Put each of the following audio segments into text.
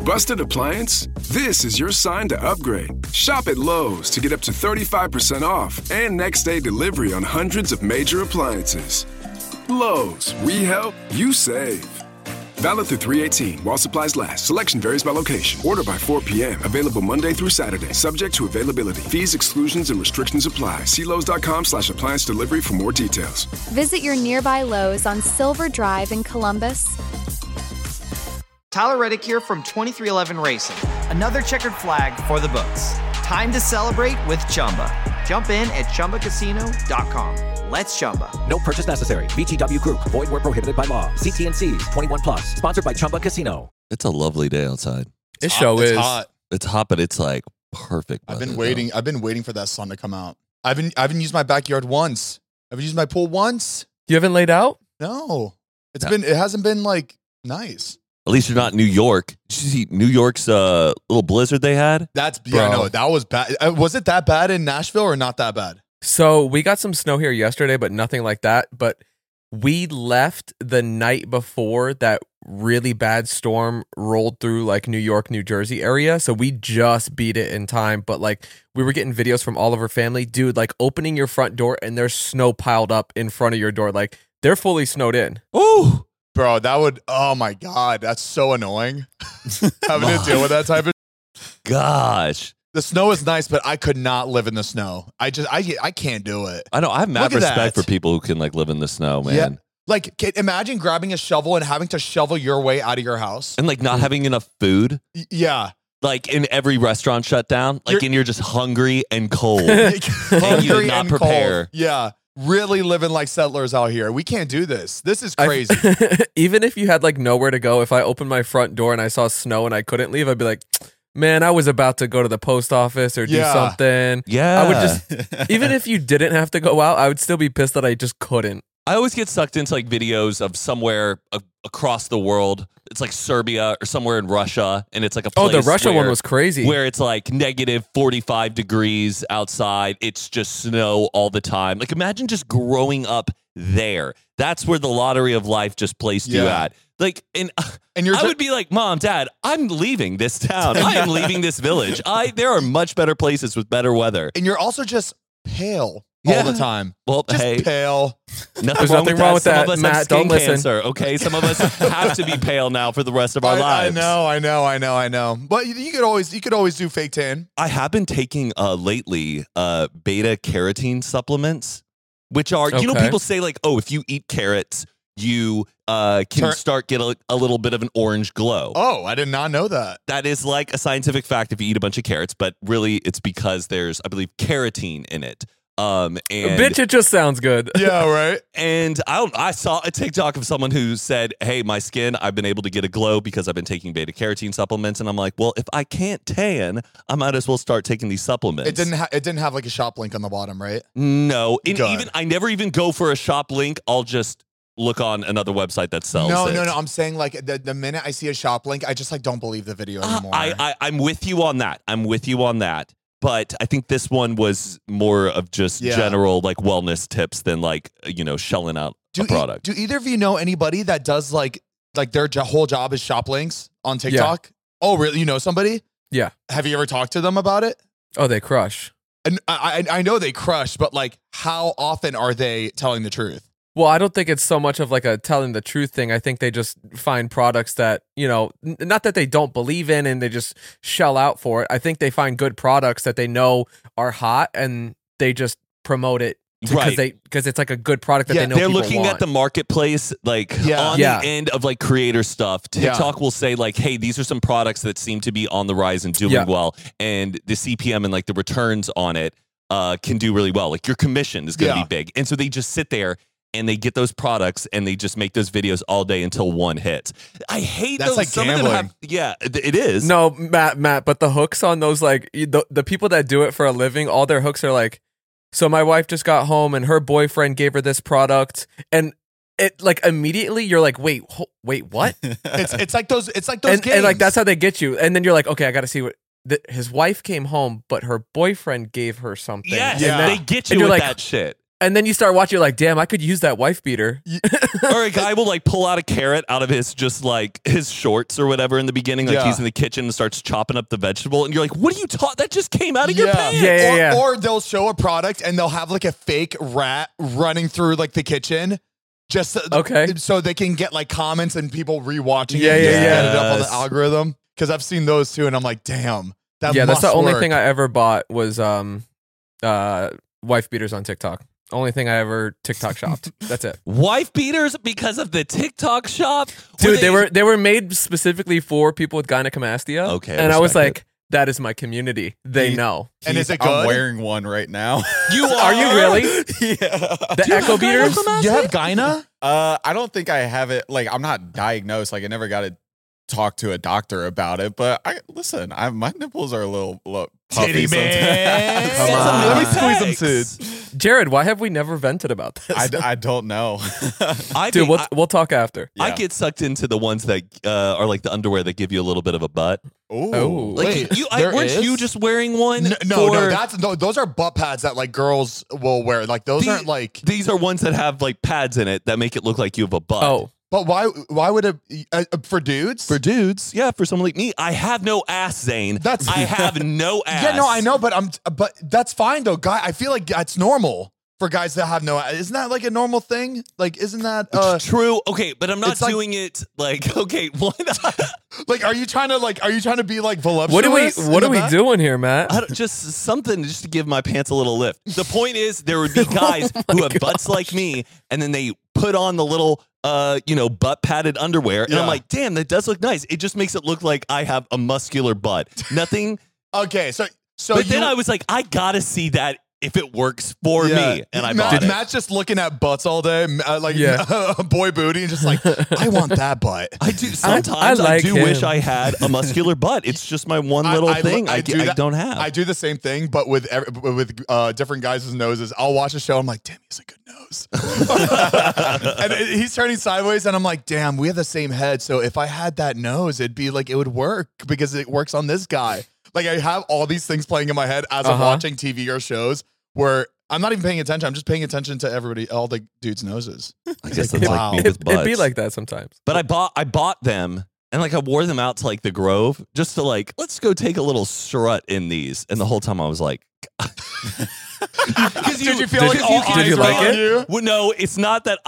Busted appliance? This is your sign to upgrade. Shop at Lowe's to get up to 35% off and next day delivery on hundreds of major appliances. Lowe's, we help, you save. Valid through 3/18 while supplies last. Selection varies by location. Order by 4 p.m. Available Monday through Saturday. Subject to availability. Fees, exclusions, and restrictions apply. See Lowe's.com/appliance delivery for more details. Visit your nearby Lowe's on Silver Drive in Columbus. Tyler Reddick here from 2311 Racing. Another checkered flag for the books. Time to celebrate with Chumba. Jump in at ChumbaCasino.com. Let's Chumba. No purchase necessary. VGW Group. Void where prohibited by law. See T&Cs. 21 plus. Sponsored by Chumba Casino. It's a lovely day outside. It show is. Hot. It's hot, but it's like perfect. I've been waiting. I've been waiting for that sun to come out. I haven't used my backyard once. I've used my pool once. You haven't laid out? No. It hasn't been like nice. At least you're not in New York. Did you see New York's little blizzard they had? No, that was bad. Was it that bad in Nashville or not that bad? So we got some snow here yesterday, but nothing like that. But we left the night before that really bad storm rolled through like New York, New Jersey area. So we just beat it in time. But like we were getting videos from all of our family. Dude, like opening your front door and there's snow piled up in front of your door. Like they're fully snowed in. Ooh. Bro, oh my God, that's so annoying. Having to deal with that type of. Gosh. The snow is nice, but I could not live in the snow. I can't do it. I know. I have mad respect for people who can like live in the snow, man. Yeah. Like, imagine grabbing a shovel and having to shovel your way out of your house. And like not having enough food. Yeah. Like in every restaurant shut down. Like and you're just hungry and cold. Hungry and you did not and prepare. Cold. Yeah. Really living like settlers out here. We can't do this. This is crazy. Even if you had like nowhere to go, if I opened my front door and I saw snow and I couldn't leave, I'd be like, man, I was about to go to the post office or do something. Yeah. I would just, even if you didn't have to go out, I would still be pissed that I just couldn't. I always get sucked into like videos of somewhere across the world. It's like Serbia or somewhere in Russia, and it's like a place the Russia one was crazy. Where it's like negative 45 degrees outside. It's just snow all the time. Like imagine just growing up there. That's where the lottery of life just placed you at. Like, and I would be like, Mom, Dad, I'm leaving this town. I am leaving this village. There are much better places with better weather. And you're also just pale. All the time. Well, just hey, pale. There's nothing wrong with that. Some of us Matt, have skin don't listen. cancer, okay? Some of us have to be pale now for the rest of our lives. I know. But you could always do fake tan. I have been taking lately beta carotene supplements, which are you know people say like, oh, if you eat carrots, you can get a little bit of an orange glow. Oh, I did not know that. That is like a scientific fact if you eat a bunch of carrots, but really it's because there's, I believe, carotene in it. And bitch, it just sounds good. Yeah, right. And I saw a TikTok of someone who said, hey, my skin, I've been able to get a glow because I've been taking beta carotene supplements. And I'm like, well, if I can't tan, I might as well start taking these supplements. It didn't have like a shop link on the bottom, right? No. I never even go for a shop link. I'll just look on another website that sells it. No. I'm saying like the minute I see a shop link, I just like don't believe the video anymore. I'm with you on that. But I think this one was more of just general like wellness tips than like, shelling out a product. Do either of you know anybody that does like their whole job is shop links on TikTok? Yeah. Oh, really? You know somebody? Yeah. Have you ever talked to them about it? Oh, they crush. And I know they crush, but like how often are they telling the truth? Well, I don't think it's so much of like a telling the truth thing. I think they just find products that, not that they don't believe in and they just shell out for it. I think they find good products that they know are hot and they just promote it because it's like a good product that they know they're people looking want. at the marketplace like on the end of like creator stuff. TikTok will say like, hey, these are some products that seem to be on the rise and doing well, and the CPM and like the returns on it can do really well. Like your commission is going to be big, and so they just sit there and they get those products and they just make those videos all day until one hits. I hate That's those. like Some gambling. of them have, it is. No, Matt, but the hooks on those, like the people that do it for a living, all their hooks are like, so my wife just got home and her boyfriend gave her this product, and it like immediately you're like, wait, what? it's like those games. And like that's how they get you, and then you're like, okay, I got to see what. His wife came home, but her boyfriend gave her something. Yes, and they get you with that shit. And then you start watching, you're like, damn, I could use that wife beater. Or a guy will like pull out a carrot out of his just like his shorts or whatever in the beginning, like he's in the kitchen and starts chopping up the vegetable, and you're like, what are you talking? That just came out of your pants. Or they'll show a product and they'll have like a fake rat running through like the kitchen. Just so they can get like comments and people rewatching it. Get it up on the algorithm. Because I've seen those too, and I'm like, damn, that's the only thing I ever bought was wife beaters on TikTok. Only thing I ever TikTok shopped. That's it. Wife beaters because of the TikTok shop, dude. They were made specifically for people with gynecomastia. Okay, and I was like, that is my community. They know. And is it good? I'm wearing one right now. You are you really? Yeah. The Echo beaters. You have gyna? I don't think I have it. Like, I'm not diagnosed. Like, I never got to talk to a doctor about it. But my nipples are a little puffy man. Come on. Let me squeeze them, dude. Jared, why have we never vented about this? I don't know. Dude, we'll talk after. I get sucked into the ones that are like the underwear that give you a little bit of a butt. Oh, like weren't you just wearing one? No, those are butt pads that like girls will wear. Like those aren't like these are ones that have like pads in it that make it look like you have a butt. Oh. But why would it for dudes? For dudes, yeah, for someone like me, I have no ass, Zane. I have no ass. Yeah, no, I know, but that's fine though, guy. I feel like that's normal for guys that have no ass. Isn't that like a normal thing? Like, isn't that true? Okay, but I'm not doing it like okay. Why not? Like, are you trying to be like voluptuous? What are we doing here, Matt? Just something just to give my pants a little lift. The point is, there would be guys who have butts like me, and then they put on the little butt padded underwear, and I'm like, damn, that does look nice. It just makes it look like I have a muscular butt. Nothing. Okay, so but then I was like, I gotta see that if it works for me, and I bought it. Matt's just looking at butts all day, boy booty, and just like, I want that butt. I do. Sometimes I do wish I had a muscular butt. It's just my one little thing I don't have. I do the same thing, but with different guys' noses. I'll watch a show, I'm like, damn, he has a good nose. And he's turning sideways, and I'm like, damn, we have the same head. So if I had that nose, it'd be like, it would work because it works on this guy. Like, I have all these things playing in my head as I'm watching TV or shows where I'm not even paying attention. I'm just paying attention to everybody, all the dudes' noses. I guess that's like me with butts. It'd be like that sometimes. But I bought them, and like I wore them out to like the Grove just to like, let's go take a little strut in these. And the whole time I was like, did you feel like all eyes were on you? Well, no, it's not that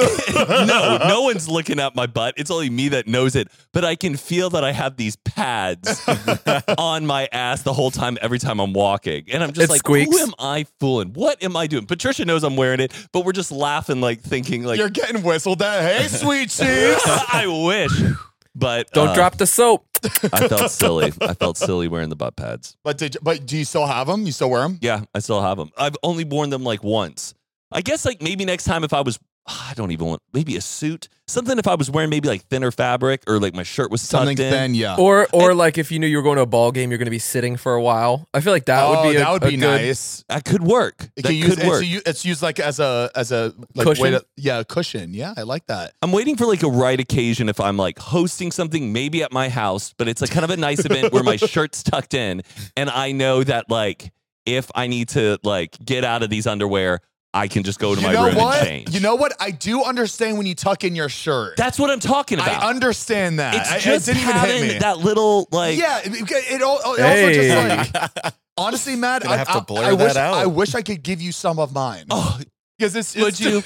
no one's looking at my butt. It's only me that knows it. But I can feel that I have these pads on my ass the whole time, every time I'm walking. And I'm just like, squeaks. who am I fooling? What am I doing? Patricia knows I'm wearing it, but we're just laughing, like thinking like, you're getting whistled at. Hey, sweet cheeks. I wish. But don't drop the soap. I felt silly. I felt silly wearing the butt pads. But do you still have them? You still wear them? Yeah, I still have them. I've only worn them like once. I guess like maybe next time if I was, I don't even want, maybe a suit. Something if I was wearing maybe like thinner fabric or like my shirt was tucked in. Thin, yeah. Or like if you knew you were going to a ball game, you're going to be sitting for a while. I feel like that would be nice. That could work. That could work. It's used like as a like cushion. Cushion. Yeah, I like that. I'm waiting for like a right occasion if I'm like hosting something maybe at my house, but it's like kind of a nice event where my shirt's tucked in, and I know that like if I need to like get out of these underwear, I can just go to my room and change. You know what? I do understand when you tuck in your shirt. That's what I'm talking about. I understand that. It's just it didn't even hit me. That little like it also just like honestly, Matt, I have to blur that out. I wish I could give you some of mine. Oh, because it's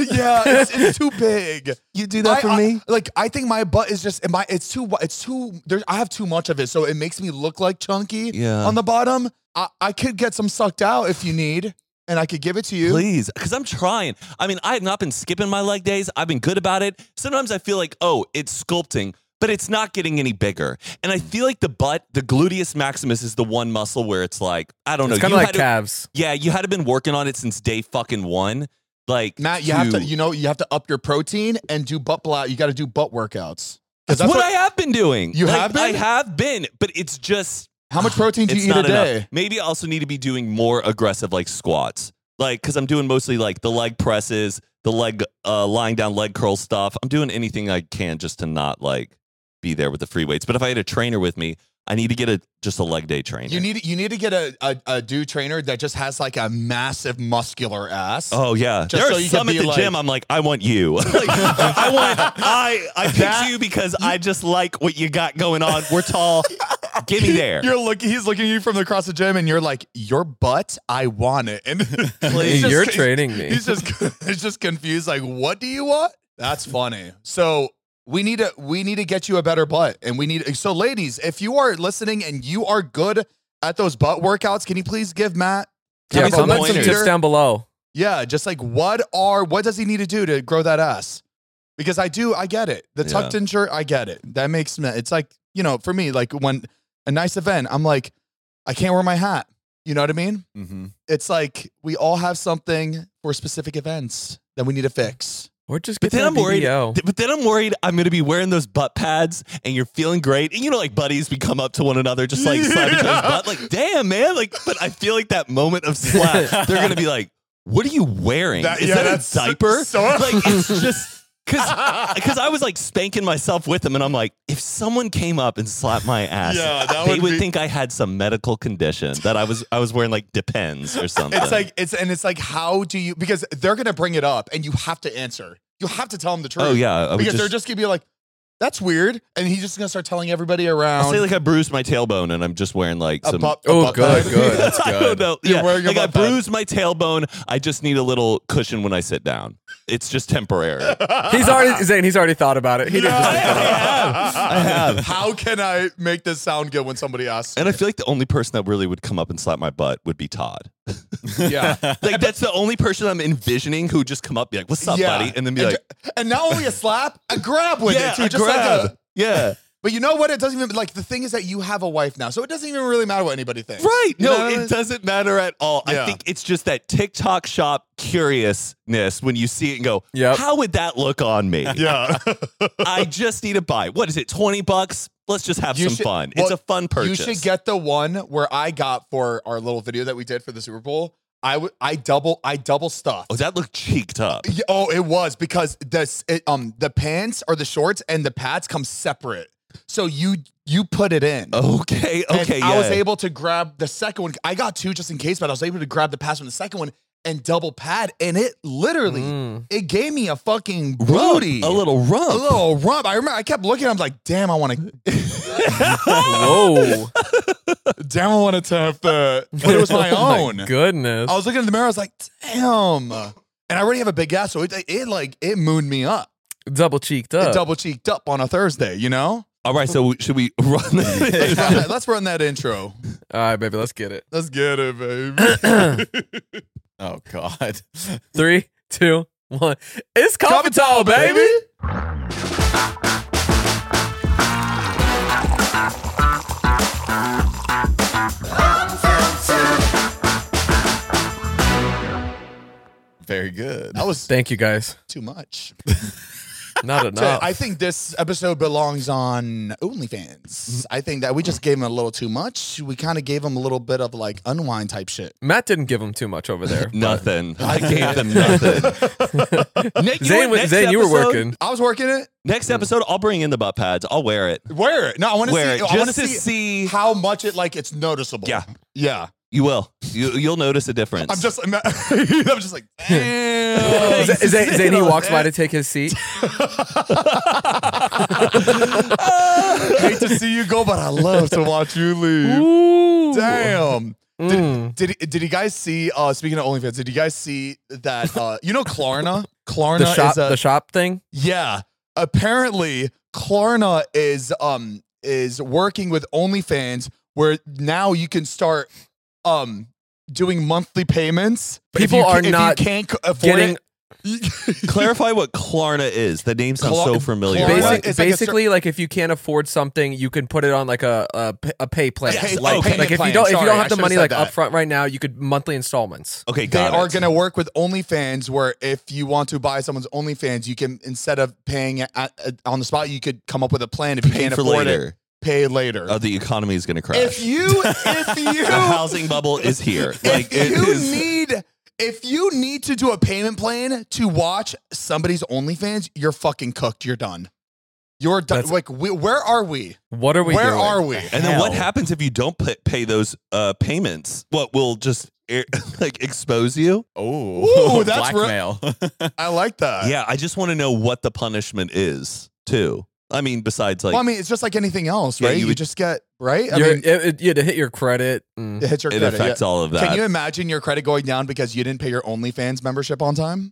too big. You do that for me? I think my butt is just it's too I have too much of it, so it makes me look like chunky on the bottom. I could get some sucked out if you need. And I could give it to you. Please, because I'm trying. I mean, I have not been skipping my leg days. I've been good about it. Sometimes I feel like, oh, it's sculpting, but it's not getting any bigger. And I feel like the butt, the gluteus maximus is the one muscle where it's like, I don't know. It's kind of like calves. Yeah, you had to been working on it since day fucking one. Like, Matt, you have to up your protein and do butt you got to do butt workouts. That's what I have been doing. You have been? I have been, but it's just. How much protein do you eat a day? Enough. Maybe I also need to be doing more aggressive like squats. Like, because I'm doing mostly like the leg presses, the leg lying down leg curl stuff. I'm doing anything I can just to not like be there with the free weights. But if I had a trainer with me, I need to get just a leg day trainer. You need to get a dude trainer that just has like a massive muscular ass. Oh yeah, there are some at the gym. I'm like, I want you. I picked you because I just like what you got going on. We're tall. Get me there. He's looking at you from across the gym, and you're like, your butt, I want it. And you're training me. He's just confused. Like, what do you want? That's funny. So. We need to get you a better butt, and so ladies, if you are listening and you are good at those butt workouts, can you please give Matt comment some tips down below? Yeah, just like what does he need to do to grow that ass? Because I get it. The tucked in shirt, I get it. That makes it's like, for me, like when a nice event, I'm like, I can't wear my hat. You know what I mean? Mm-hmm. It's like we all have something for specific events that we need to fix. Or just get I'm worried. But then I'm worried I'm going to be wearing those butt pads and you're feeling great. And like buddies, we come up to one another, just like slap each other's butt. Like, damn, man. Like, but I feel like that moment of slap, they're going to be like, what are you wearing? Is that a diaper? Like, it's just because I was like spanking myself with them. And I'm like, if someone came up and slapped my ass, they would think I had some medical condition that I was wearing like Depends or something. It's like, how do you, because they're going to bring it up and you have to answer. You have to tell them the truth. Oh, yeah. Because they're just going to be like, that's weird. And he's just going to start telling everybody around. I'll say like I bruised my tailbone and I'm just wearing like some. Good. That's good. I don't know. Yeah. Like I bruised my tailbone. I just need a little cushion when I sit down. It's just temporary. He's already thought about it. I have. How can I make this sound good when somebody asks? And I feel like the only person that really would come up and slap my butt would be Todd. Yeah. Like that's the only person I'm envisioning who would just come up and be like, what's up, buddy? And then be like. And not only a slap, a grab with it too. Just grab. Like but you know what? It doesn't even, like, the thing is that you have a wife now, so it doesn't even really matter what anybody thinks. Right. No, it doesn't matter at all. Yeah. I think it's just that TikTok shop curiousness when you see it and go, how would that look on me? Yeah. I just need to buy. What is it, $20? Let's just have some fun. It's a fun purchase. You should get the one where I got for our little video that we did for the Super Bowl. I double stuffed. Oh, that looked cheeked up. Yeah, oh, it was because the pants or the shorts and the pads come separate. So you put it in. Okay. I was able to grab the second one. I got two just in case, but I was able to grab the pads from the second one and double pad, and it literally it gave me a fucking booty, a little rump. I remember I kept looking. I was like, damn, I want to. Whoa. Damn, I wanted to have the. But it was my own. My goodness. I was looking in the mirror. I was like, damn. And I already have a big ass, so it mooned me up. Double cheeked up. Double cheeked up on a Thursday, you know? All right, so should we run that? Let's run that intro. All right, baby, let's get it. Let's get it, baby. Oh, God. 3, 2, 1. It's Coffee Talk, baby. Very good. That was Thank you, guys. too much. Not enough. I think this episode belongs on OnlyFans. I think that we just gave him a little too much. We kind of gave him a little bit of like unwind type shit. Matt didn't give him too much over there. Nothing. I gave them nothing. Nick, Zane, you were working. I was working it. Next episode, I'll bring in the butt pads. I'll wear it. Wear it. No, I want to see it. I want to see how much it's noticeable. Yeah. Yeah. You will. You'll notice a difference. I'm just like, damn. Zane, he walks by to take his seat. Hate to see you go, but I love to watch you leave. Ooh. Damn. Did you guys see, speaking of OnlyFans, did you guys see that, Klarna? Klarna the shop thing? Yeah. Apparently, Klarna is working with OnlyFans where now you can start doing monthly payments. People are not can't afford getting. Clarify what Klarna is. The name sounds so familiar. Basically, like if you can't afford something, you can put it on like a pay plan. Yes, like if you don't have the money like upfront right now, you could monthly installments. Okay, they are going to work with OnlyFans, where if you want to buy someone's OnlyFans, you can, instead of paying on the spot, you could come up with a plan. If you can't afford it, pay later. Oh, the economy is going to crash. If you the housing bubble is here. If you need to do a payment plan to watch somebody's OnlyFans, you're fucking cooked. You're done. You're like, where are we? What are we Where doing? are we? And then what happens if you don't pay those payments? What will just like expose you? Oh, that's blackmail. I like that. Yeah, I just want to know what the punishment is too. I mean, besides like, well, I mean, it's just like anything else, right? You just get right. You had to hit your credit. It hits your it credit. affects all of that. Can you imagine your credit going down because you didn't pay your OnlyFans membership on time?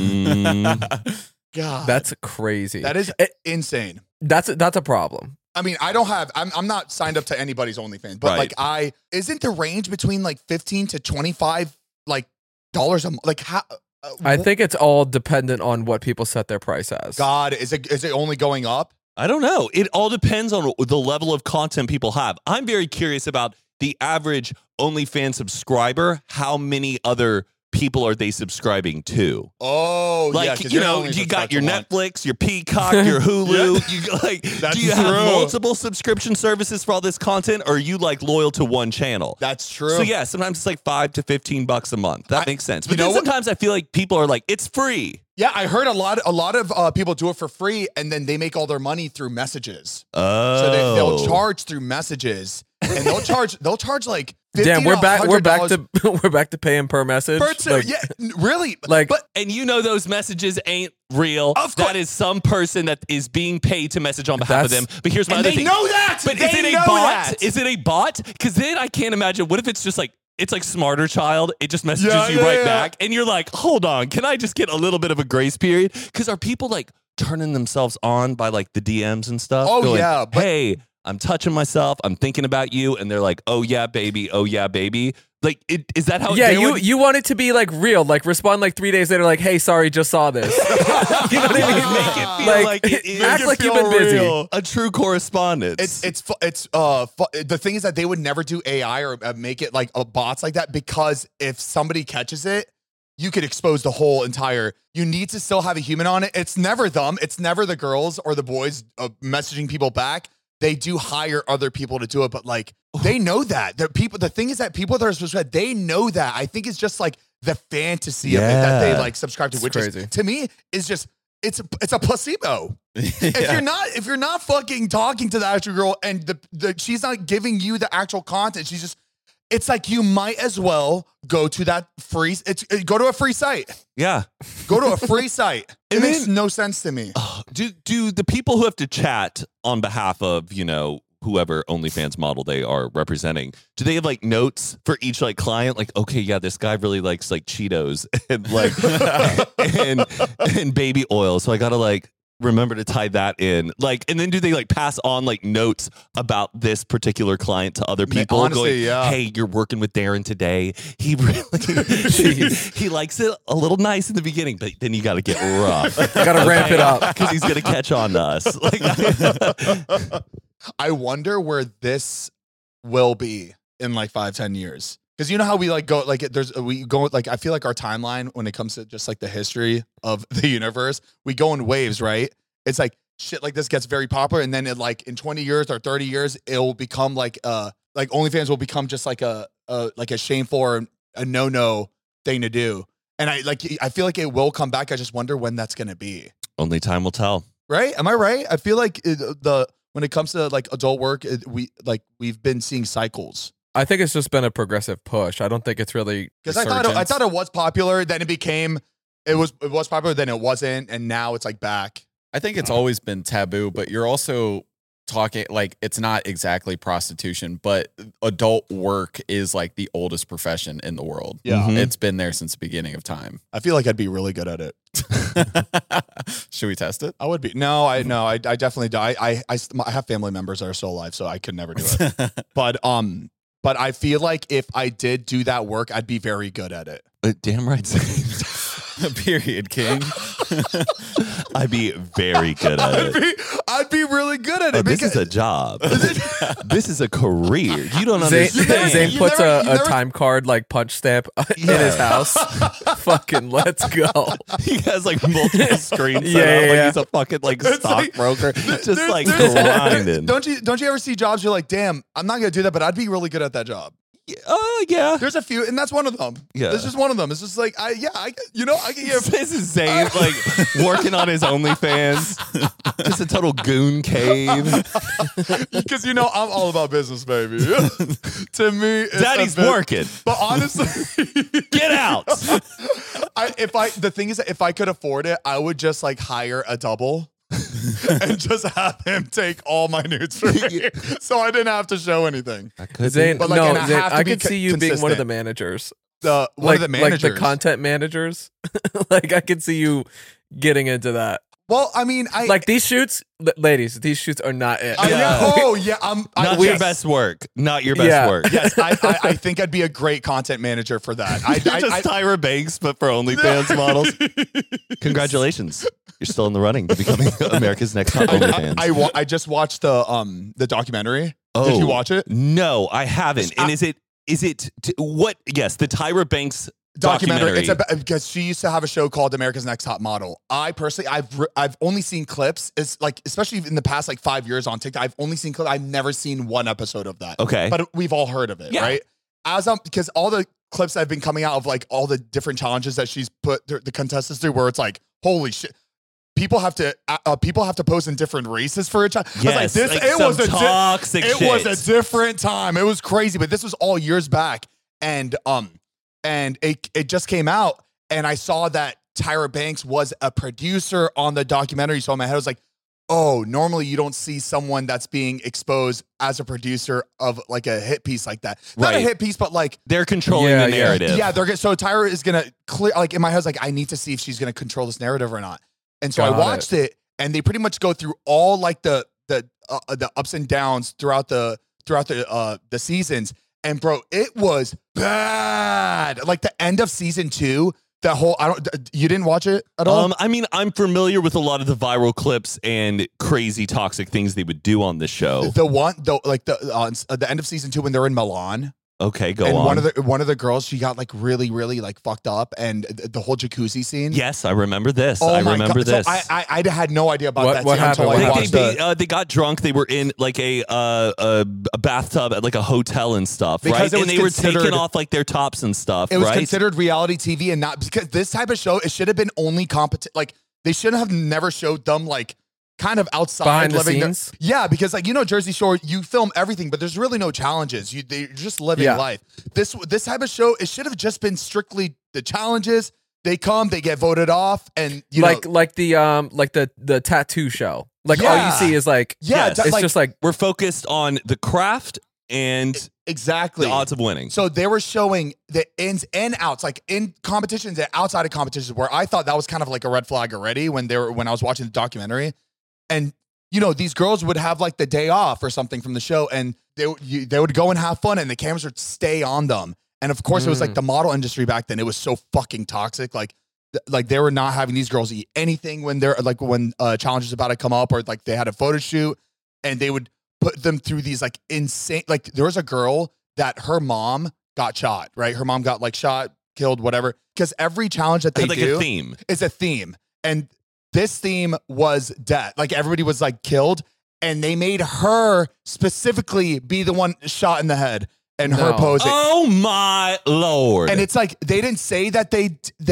God, That's crazy. that is insane. That's a problem. I mean, I'm not signed up to anybody's OnlyFans, but Right. isn't the range between like $15 to $25 like dollars a month? Like how? I think it's all dependent on what people set their price as. God, is it only going up? I don't know. It all depends on the level of content people have. I'm very curious about the average OnlyFans subscriber. How many other people are they subscribing to? Oh, like, yeah, 'cause you you're know, only you got subscribed your to one. Netflix, your Peacock, your Hulu. You like, That's do you have true. multiple subscription services for all this content, or are you like loyal to one channel? That's true. So yeah, sometimes it's like $5 to $15 a month. That makes sense. But you know then what? sometimes I feel like people are like, it's free. Yeah, I heard a lot of people do it for free, and then they make all their money through messages. Oh, So they'll charge through messages, and they'll charge like $50 Damn, we're back to to we're back to paying per message. Like, yeah, really. like- but and you know those messages ain't real. Of course. That is some person that is being paid to message on behalf of them. That's- But here's my and other they thing. know that. But they is it a know bot? that. Is it a bot? Because then I can't imagine. What if it's just like, it's like Smarter Child. It just messages you right back. And you're like, hold on. Can I just get a little bit of a grace period? Because are people like turning themselves on by like the DMs and stuff? Oh, Going, yeah, but- hey, I'm touching myself. I'm thinking about you. And they're like, oh, yeah, baby. Oh, yeah, baby. Like, is that how yeah, they would- you want it to be like real, like respond like 3 days later, like, hey, sorry, just saw this. You know what I mean? Make it feel Like, like it is. act like you've been busy. A true correspondence. It's the thing is that they would never do AI or make it like bots like that, because if somebody catches it, you could expose the whole entire. You need to still have a human on it. It's never them. It's never the girls or the boys messaging people back. They do hire other people to do it, but like they know that the thing is that people that are subscribed, they know that. I think it's just like the fantasy of it that they like subscribe to, It's which crazy. is, to me is just it's a placebo. If you're not fucking talking to the actual girl and the she's not giving you the actual content, she's just. It's like you might as well go to that free. Go to a free site. yeah. Go to a free site. It And makes then- no sense to me. Do the people who have to chat on behalf of, you know, whoever OnlyFans model they are representing, do they have like notes for each like client? Like, okay, yeah, this guy really likes like Cheetos and like and baby oil. So I gotta like remember to tie that in. Like, and then do they like pass on like notes about this particular client to other people? Honestly, going, yeah. hey, you're working with Darren today. He really he likes it a little nice in the beginning, but then you gotta get rough. You gotta ramp it up. Because he's gonna catch on to us. Like, I wonder where this will be in like 5-10 years. Because you know how we like go like we go like I feel like our timeline when it comes to just like the history of the universe, we go in waves, right? It's like shit like this gets very popular, and then it like in 20 years or 30 years, it will become like OnlyFans will become just like a shameful or a no thing to do. And I feel like it will come back. I just wonder when that's gonna be. only time will tell. Right? Am I right? I feel like when it comes to like adult work, we've been seeing cycles. I think it's just been a progressive push. I don't think it's really Because I thought it was popular, then it was popular, then it wasn't, and now it's like back. I think it's always been taboo, but you're also talking like it's not exactly prostitution, but adult work is like the oldest profession in the world. Yeah. It's been there since the beginning of time. I feel like I'd be really good at it. Should we test it? I would be. No, I definitely do. I have family members that are still alive, so I could never do it. But I feel like if I did do that work, I'd be very good at it. Damn right. Period, King. I'd be very good at it. I'd be really good at it. This is a job. This is a career. You don't Zane understand. You puts never- a time card like punch stamp in his house. Fucking let's go. He has like multiple screens set Yeah, up. Like yeah. he's a fucking like stockbroker. Just like there's- grinding. Don't you ever see jobs you're like, damn, I'm not gonna do that, but I'd be really good at that job. Yeah. There's a few, and that's one of them. Yeah. This is one of them. It's just like, I can give. This is Zane like working on his OnlyFans. Just a total goon cave. Because I'm all about business, baby. To me, it's Daddy's working. But honestly, get out. The thing is that if I could afford it, I would just like hire a double. And just have him take all my nudes for me, so I didn't have to show anything. Zane, but like, no, Zane, I could see you being one of the managers. One of the managers, like the content managers. Like I could see you getting into that. Well, I mean, like these shoots, ladies. These shoots are not it. Not your best work. Not your best work. Yes, I think I'd be a great content manager for that. You're just Tyra Banks, but for OnlyFans models. Congratulations. You're still in the running to becoming America's Next Top OnlyFans. I just watched the documentary. Did you watch it? No, I haven't. And is it what? Yes, the Tyra Banks documentary. It's because she used to have a show called America's Next Top Model. I personally, I've only seen clips. It's like, especially in the past like 5 years on TikTok, I've only seen clips. I've never seen one episode of that. Okay, but we've all heard of it, right? Because all the clips that have been coming out of like all the different challenges that she's put the contestants through, where it's like, holy shit. People have to pose in different races for a challenge. Yes, it was a different time. It was crazy, but this was all years back, and it just came out, and I saw that Tyra Banks was a producer on the documentary. So in my head, I was like, oh, normally you don't see someone that's being exposed as a producer of like a hit piece like that. Not a hit piece, but like they're controlling the narrative. Yeah, so Tyra is gonna clear. Like in my head, I was like, I need to see if she's gonna control this narrative or not. And so I watched it, and they pretty much go through all like the ups and downs throughout the seasons. And bro, it was bad. Like the end of season 2, you didn't watch it at all? I mean, I'm familiar with a lot of the viral clips and crazy toxic things they would do on this show. The end of season 2 when they're in Milan. Okay, go on. One of the girls, she got like really, really like fucked up, and the whole jacuzzi scene. Yes, I remember this. I remember this. So I had no idea about that. What happened? Until I watched they got drunk. They were in like a bathtub at like a hotel and stuff, because right? And they were taking off like their tops and stuff. It was considered reality TV, and not because this type of show. It should have been only Like they should have never showed them like kind of outside behind the living scenes. Yeah, because like Jersey Shore, you film everything, but there's really no challenges. They're just living life. This type of show, it should have just been strictly the challenges. They come, they get voted off, and like the tattoo show. Like all you see is like it's just like we're focused on the craft and exactly the odds of winning. So they were showing the ins and outs, like in competitions and outside of competitions, where I thought that was kind of like a red flag already when I was watching the documentary. And, these girls would have like the day off or something from the show, and they would go and have fun, and the cameras would stay on them. And of course, it was like the model industry back then. It was so fucking toxic. Like they were not having these girls eat anything when they're like when challenges about to come up, or like they had a photo shoot, and they would put them through these like insane. Like there was a girl that her mom got shot. Right, her mom got like shot, killed, whatever. Because every challenge that they do is a theme, and this theme was death. Like everybody was like killed, and they made her specifically be the one shot in the head and her posing. Oh my Lord. And it's like they didn't say that they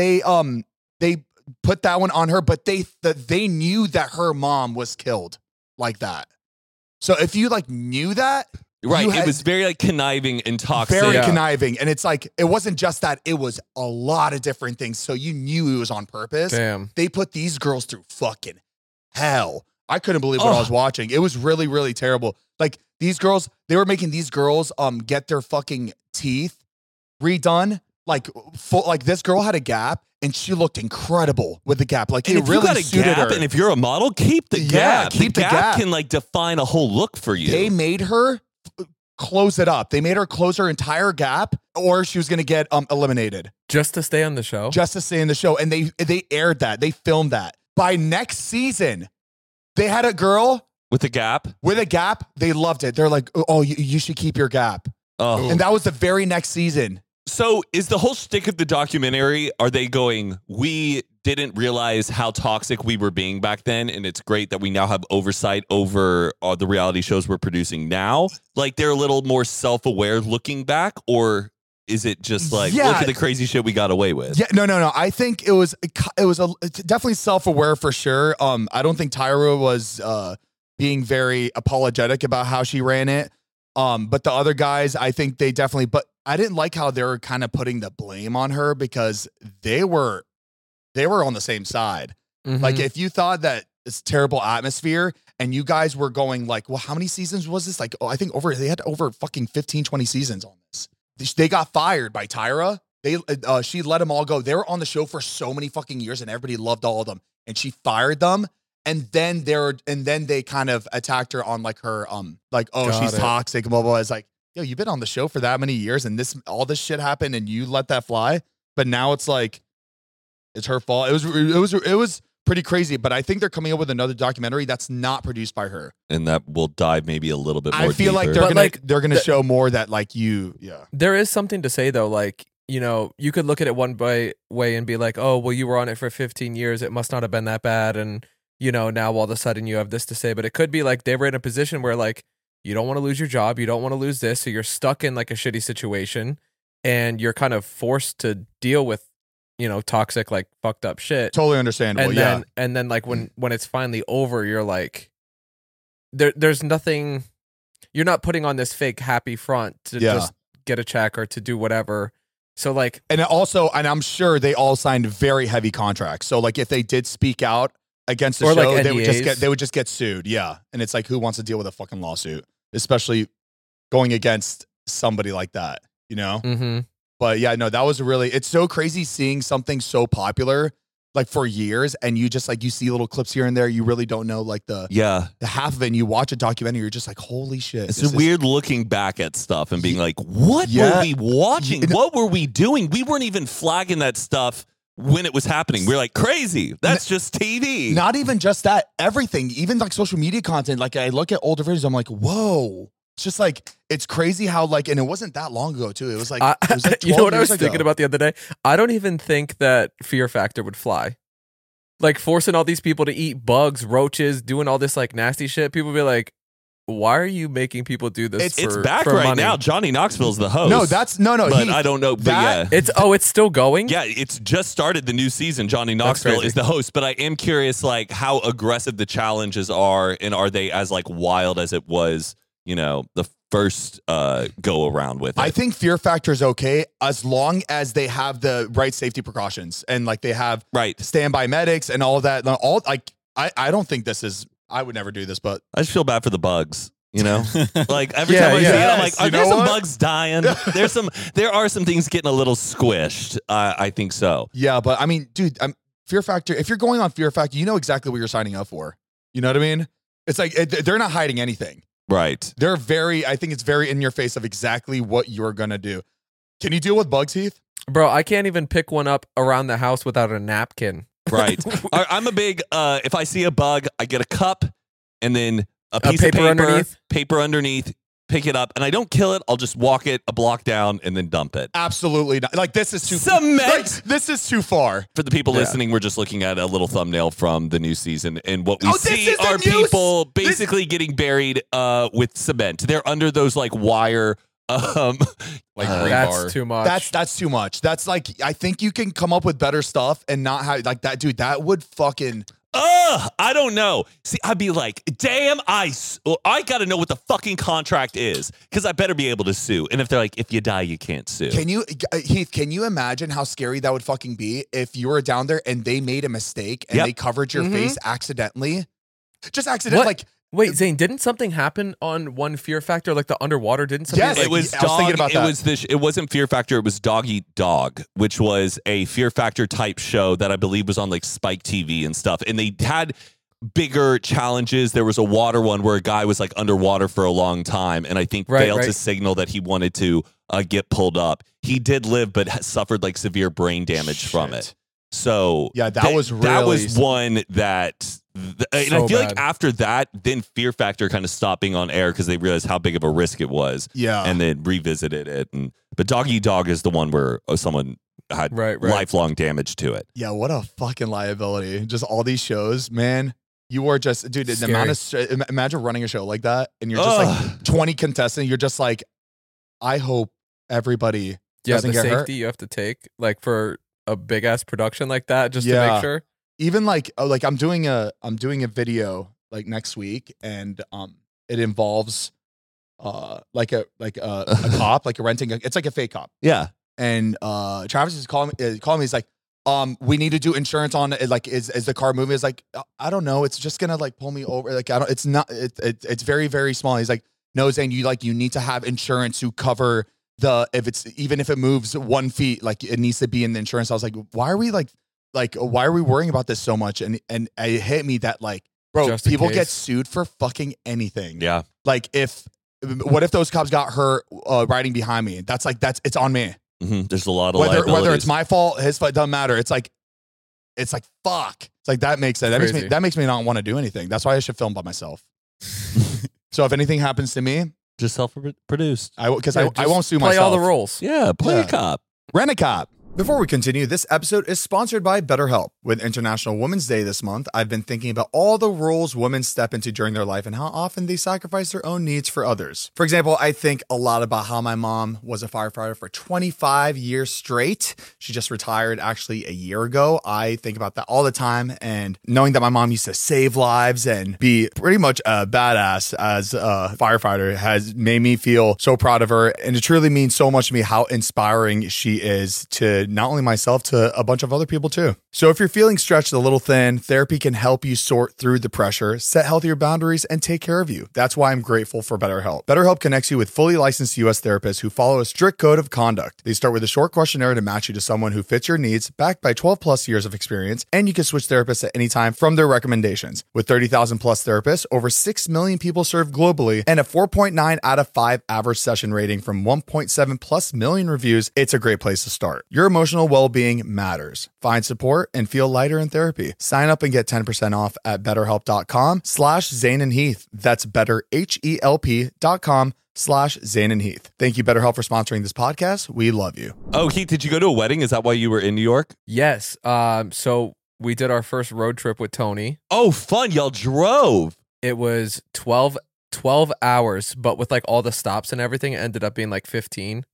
put that one on her, but they knew that her mom was killed like that. So if you like knew that, right, it was very like conniving and toxic. Very conniving. And it's like, it wasn't just that, it was a lot of different things. So you knew it was on purpose. Damn. They put these girls through fucking hell. I couldn't believe what I was watching. It was really, really terrible. Like these girls, they were making these girls get their fucking teeth redone. Like full, like this girl had a gap, and she looked incredible with the gap. Like, and it really suited her. And if you're a model, keep the gap. Keep the gap. Can like define a whole look for you. They made her close it up. They made her close her entire gap, or she was going to get eliminated. Just to stay on the show? Just to stay in the show. And they aired that. They filmed that. By next season, they had a girl with a gap. With a gap. They loved it. They're like, oh, you should keep your gap. Oh. And that was the very next season. So is the whole shtick of the documentary, are they going, we didn't realize how toxic we were being back then, and it's great that we now have oversight over the reality shows we're producing now. Like, they're a little more self-aware looking back, or is it just like, look at the crazy shit we got away with? Yeah, no. I think it was definitely self-aware for sure. I don't think Tyra was being very apologetic about how she ran it. But the other guys, I think they definitely. But I didn't like how they were kind of putting the blame on her because they were on the same side. Mm-hmm. Like, if you thought that it's terrible atmosphere and you guys were going like, well, how many seasons was this? Like, I think they had over fucking 15, 20 seasons on this. They got fired by Tyra. She let them all go. They were on the show for so many fucking years and everybody loved all of them. And she fired them. And then they kind of attacked her on like her, she's toxic, blah, blah, blah. It's like, yo, you've been on the show for that many years and all this shit happened and you let that fly. But now it's like, it's her fault. It was pretty crazy, but I think they're coming up with another documentary that's not produced by her, and that will dive maybe a little bit more. I feel deeper. like they're gonna show more that like you. Yeah, there is something to say though. Like, you know, you could look at it one way and be like, oh, well, you were on it for 15 years. It must not have been that bad, and you know, now all of a sudden you have this to say. But it could be like they were in a position where like you don't want to lose your job, you don't want to lose this, so you're stuck in like a shitty situation, and you're kind of forced to deal with, you know, toxic, like fucked up shit. Totally understandable. And then like when it's finally over, you're like, there's nothing, you're not putting on this fake happy front to just get a check or to do whatever. So like, and I'm sure they all signed very heavy contracts. So like if they did speak out against the show, like they would just get sued. Yeah. And it's like, who wants to deal with a fucking lawsuit, especially going against somebody like that, you know? Mm-hmm. But yeah, no, that was it's so crazy seeing something so popular like for years, and you just like, you see little clips here and there. You really don't know like the half of it, and you watch a documentary, you're just like, holy shit. It's weird looking back at stuff and being like, what were we watching? What were we doing? We weren't even flagging that stuff when it was happening. We're like, crazy. That's just TV. Not even just that, everything, even like social media content. Like I look at older videos, I'm like, whoa. It's just like, it's crazy how like, and it wasn't that long ago too. It was like 12 you know what I was ago. thinking about the other day? I don't even think that Fear Factor would fly. Like forcing all these people to eat bugs, roaches, doing all this like nasty shit. People be like, why are you making people do this? It's back right money? Now. Johnny Knoxville's the host. No, that's no. But I don't know. But it's still going. Yeah, it's just started the new season. Johnny Knoxville is the host. But I am curious, like how aggressive the challenges are, and are they as like wild as it was, you know, the first go around with it? I think Fear Factor is okay as long as they have the right safety precautions and like they have standby medics and all of that. All like I don't think this is. I would never do this, but I just feel bad for the bugs. You know, like every time I see it, I'm like, are there some bugs dying? There are some things getting a little squished. I think so. Yeah, but I mean, dude, Fear Factor. If you're going on Fear Factor, you know exactly what you're signing up for. You know what I mean? It's like they're not hiding anything. Right. I think it's very in your face of exactly what you're going to do. Can you deal with bugs, Heath? Bro, I can't even pick one up around the house without a napkin. Right. I'm a big, if I see a bug, I get a cup and then a piece of paper underneath, pick it up, and I don't kill it. I'll just walk it a block down and then dump it. Absolutely not. Like this is too cement. Like, this is too far. For the people listening, we're just looking at a little thumbnail from the new season, and what we see are people basically getting buried with cement. They're under those like wire. That's too much. That's too much. That's like, I think you can come up with better stuff and not have like that, dude. That would fucking. I don't know. See, I'd be like, damn, I got to know what the fucking contract is because I better be able to sue. And if they're like, if you die, you can't sue. Can you, Heath? Can you imagine how scary that would fucking be if you were down there and they made a mistake and they covered your face accidentally? Just accidentally, like. Wait, Zane, didn't something happen on one Fear Factor, like the underwater? Didn't something? Yes, like, it was. I was thinking about that. It wasn't Fear Factor. It was Dog Eat Dog, which was a Fear Factor type show that I believe was on like Spike TV and stuff. And they had bigger challenges. There was a water one where a guy was like underwater for a long time, and I think failed to signal that he wanted to get pulled up. He did live, but suffered like severe brain damage from it. So yeah, that was one that. And I feel like after that, then Fear Factor kind of stopped being on air because they realized how big of a risk it was. Yeah. And then revisited it. But Dog Eat Dog is the one where someone had lifelong damage to it. Yeah, what a fucking liability. Just all these shows, man. You are just, dude, the amount of, imagine running a show like that and you're just like 20 contestants. You're just like, I hope everybody doesn't get hurt. The safety you have to take, like for a big ass production like that, just to make sure. Even like I'm doing a video like next week, and it involves like a cop, like it's like a fake cop. Yeah. And Travis is calling me. He's like, we need to do insurance on it. Like, is the car moving? It's like, I don't know. It's just gonna like pull me over. Like, it's not. It's very, very small. He's like, no, Zane, you need to have insurance to cover even if it moves 1 feet, like it needs to be in the insurance. I was like, why are we why are we worrying about this so much? And it hit me that like, bro, people get sued for fucking anything. Yeah. Like what if those cops got hurt riding behind me? It's on me. Mm-hmm. There's a lot of whether it's my fault, his fault, it doesn't matter. It's like fuck. It's like that makes sense. That makes me not want to do anything. That's why I should film by myself. So if anything happens to me, just self-produced. I won't sue myself. Play all the roles. Yeah, play a cop. Rent a cop. Before we continue, this episode is sponsored by BetterHelp. With International Women's Day this month, I've been thinking about all the roles women step into during their life and how often they sacrifice their own needs for others. For example, I think a lot about how my mom was a firefighter for 25 years straight. She just retired actually a year ago. I think about that all the time, and knowing that my mom used to save lives and be pretty much a badass as a firefighter has made me feel so proud of her, and it truly means so much to me how inspiring she is to not only myself, to a bunch of other people too. So if you're feeling stretched a little thin, therapy can help you sort through the pressure, set healthier boundaries, and take care of you. That's why I'm grateful for BetterHelp. BetterHelp connects you with fully licensed U.S. therapists who follow a strict code of conduct. They start with a short questionnaire to match you to someone who fits your needs, backed by 12 plus years of experience, and you can switch therapists at any time from their recommendations. With 30,000 plus therapists, over 6 million people served globally, and a 4.9 out of 5 average session rating from 1.7 plus million reviews, it's a great place to start. Your emotional well-being matters. Find support and feel lighter in therapy. Sign up and get 10% off at betterhelp.com/Zane and Heath. That's betterhelp.com/Zane and Heath. Thank you, BetterHelp, for sponsoring this podcast. We love you. Oh, Heath, did you go to a wedding? Is that why you were in New York? Yes. So we did our first road trip with Tony. Oh, fun. Y'all drove. It was 12 hours, but with like all the stops and everything, it ended up being like 15.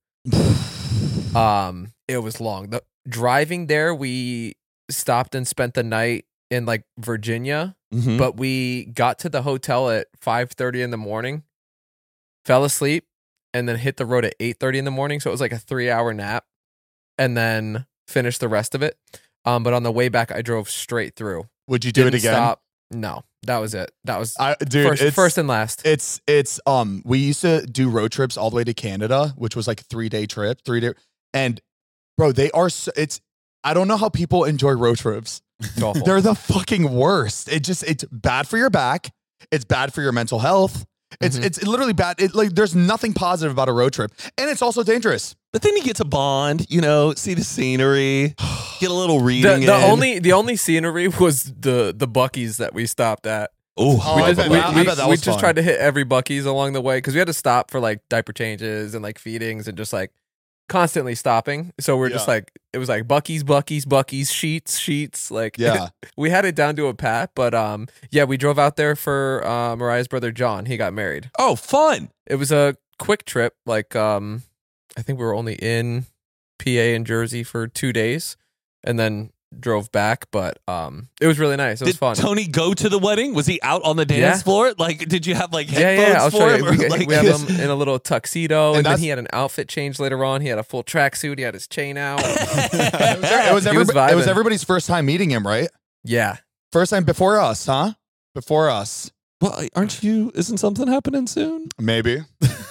It was long. Driving there, we stopped and spent the night in like Virginia, but we got to the hotel at 5:30 in the morning, fell asleep, and then hit the road at 8:30 in the morning. So it was like a 3-hour nap, and then finished the rest of it. But on the way back, I drove straight through. Would you do it again? Stop. No, that was it. That was dude, first and last. It's we used to do road trips all the way to Canada, which was like a 3-day trip, and bro, they are I don't know how people enjoy road trips. They're the fucking worst. It's bad for your back. It's bad for your mental health. It's literally bad. There's nothing positive about a road trip, and it's also dangerous. But then you get to bond, see the scenery, get a little reading. The only scenery was the Buc-ee's that we stopped at. We just tried to hit every Buc-ee's along the way because we had to stop for like diaper changes and like feedings and just like constantly stopping. So we're just like, it was like Buc-ee's, sheets. Like, we had it down to a pat. But we drove out there for Mariah's brother John. He got married. Oh, fun! It was a quick trip. Like, I think we were only in PA and Jersey for 2 days, and then drove back. But it was really nice. It was fun. Did Tony go to the wedding? Was he out on the dance floor? Like, did you have like headphones I'll for show him? You. We have him in a little tuxedo, and then he had an outfit change later on. He had a full tracksuit. He had his chain out. It was everybody's first time meeting him, right? Yeah, first time before us, huh? Before us. Well, isn't something happening soon? Maybe.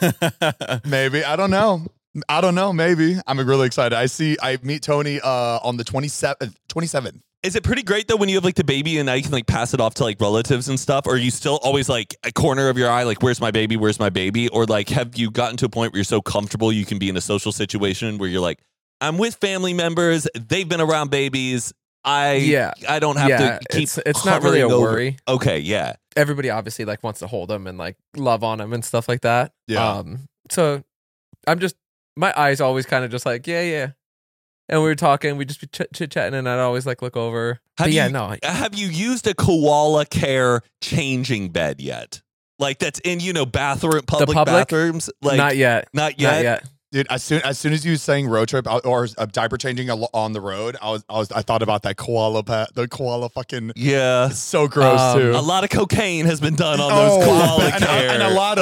I don't know. Maybe. I'm really excited. I meet Tony on the 27th. Is it pretty great though when you have like the baby and now you can like pass it off to like relatives and stuff? Or are you still always like a corner of your eye, like, where's my baby? Or like, have you gotten to a point where you're so comfortable you can be in a social situation where you're like, I'm with family members, they've been around babies. I don't have to keep. It's not really a worry. Okay, yeah. Everybody obviously like wants to hold them and like love on them and stuff like that. Yeah. So I'm just, my eyes always kind of just like, yeah. and we were talking. We'd just be chit-chatting, and I'd always like look over. Have you used a Koala Care changing bed yet? Like that's in, public bathrooms? Like Not yet. Not yet. Dude, as soon as you were saying road trip or diaper changing on the road, I thought about that koala pet, the koala fucking it's so gross too. A lot of cocaine has been done on those Koala Care, and a lot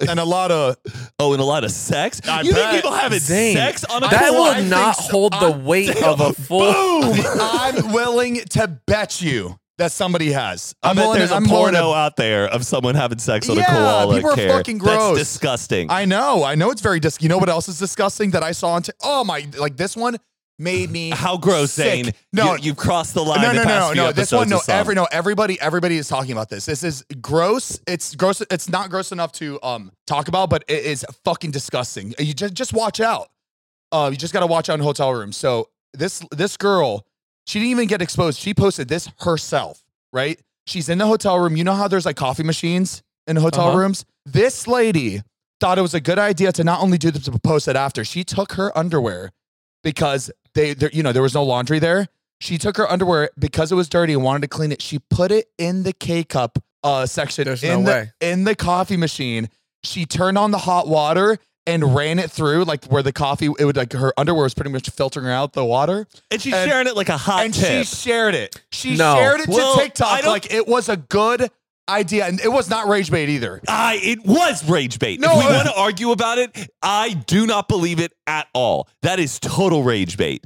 of sex. You think people having sex on a that koala? will not hold the weight of a full. Boom! I'm willing to bet you that somebody has. I bet there's a porno out there of someone having sex on a Koala people are Care. fucking gross. That's disgusting. I know it's very You know what else is disgusting that I saw on this one made me how gross, sick. Zane. No, you've crossed the line. No. This one, everybody is talking about this. This is gross. It's gross. It's not gross enough to talk about, but it is fucking disgusting. You just watch out. You just gotta watch out in hotel rooms. So this girl, she didn't even get exposed. She posted this herself, right? She's in the hotel room. You know how there's like coffee machines in hotel rooms? This lady thought it was a good idea to not only do this, but post it after. She took her underwear because there was no laundry there. She took her underwear because it was dirty and wanted to clean it. She put it in the K-cup section in the coffee machine. She turned on the hot water and ran it through like where the coffee, it would like her underwear was pretty much filtering out the water. And she's sharing it like a hot tip. And she shared it. She shared it to TikTok like it was a good idea. And it was not rage bait either. It was rage bait. No, if we want to argue about it, I do not believe it at all. That is total rage bait.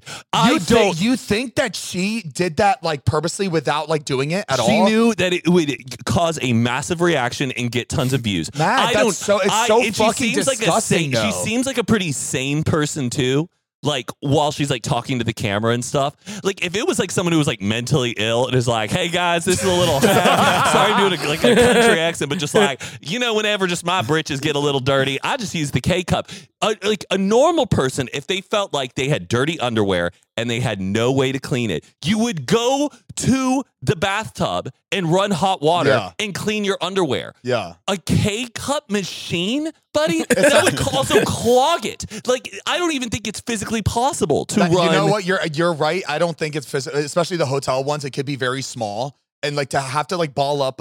You think that she did that like purposely without like doing it at all? She knew that it would cause a massive reaction and get tons of views. Matt, it's so fucking disgusting. She seems like a pretty sane person too. Like while she's like talking to the camera and stuff. Like if it was like someone who was like mentally ill and is like, hey guys, this is a little hack. Sorry, I'm doing a country accent, but just like, whenever just my britches get a little dirty, I just use the K-cup. Like a normal person, if they felt like they had dirty underwear and they had no way to clean it, you would go to the bathtub and run hot water and clean your underwear. Yeah. A K-cup machine, buddy, that would also clog it. Like, I don't even think it's physically possible to run. You know what? You're right. I don't think it's physical, especially the hotel ones. It could be very small. And like to have to like ball up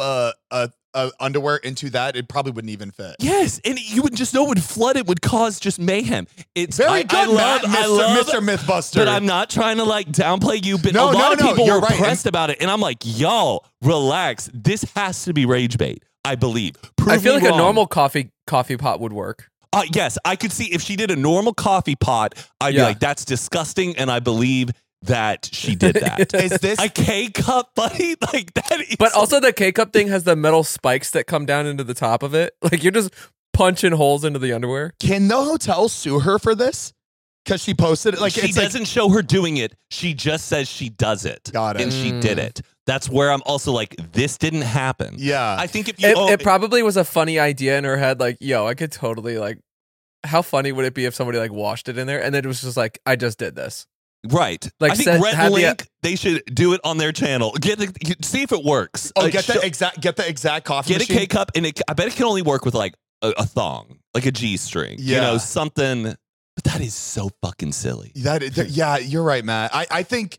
underwear into that, it probably wouldn't even fit. Yes, and you would just know it would flood. It would cause just mayhem. It's very good, I love Mr. Mythbuster. But I'm not trying to like downplay you. But a lot of people were pressed about it, and I'm like, yo, relax. This has to be rage bait. I believe. I feel like a normal coffee pot would work. Yes, I could see if she did a normal coffee pot, I'd be like, that's disgusting, and I believe that she did that. Is this a K-cup, buddy? Like that is. But also the K-cup thing has the metal spikes that come down into the top of it. Like you're just punching holes into the underwear. Can the hotel sue her for this? Because she posted it. Like she doesn't show her doing it. She just says she does it. Got it. And she did it. That's where I'm also like, this didn't happen. Yeah. I think if you it probably was a funny idea in her head. Like, yo, I could totally like. How funny would it be if somebody like washed it in there and then it was just like, I just did this. Right. Like I think Red Link, they should do it on their channel. See if it works. Oh, get the exact coffee machine. Get a K-cup, and I bet it can only work with like a thong, like a G-string. Yeah. Something. But that is so fucking silly. Yeah, you're right, Matt. I think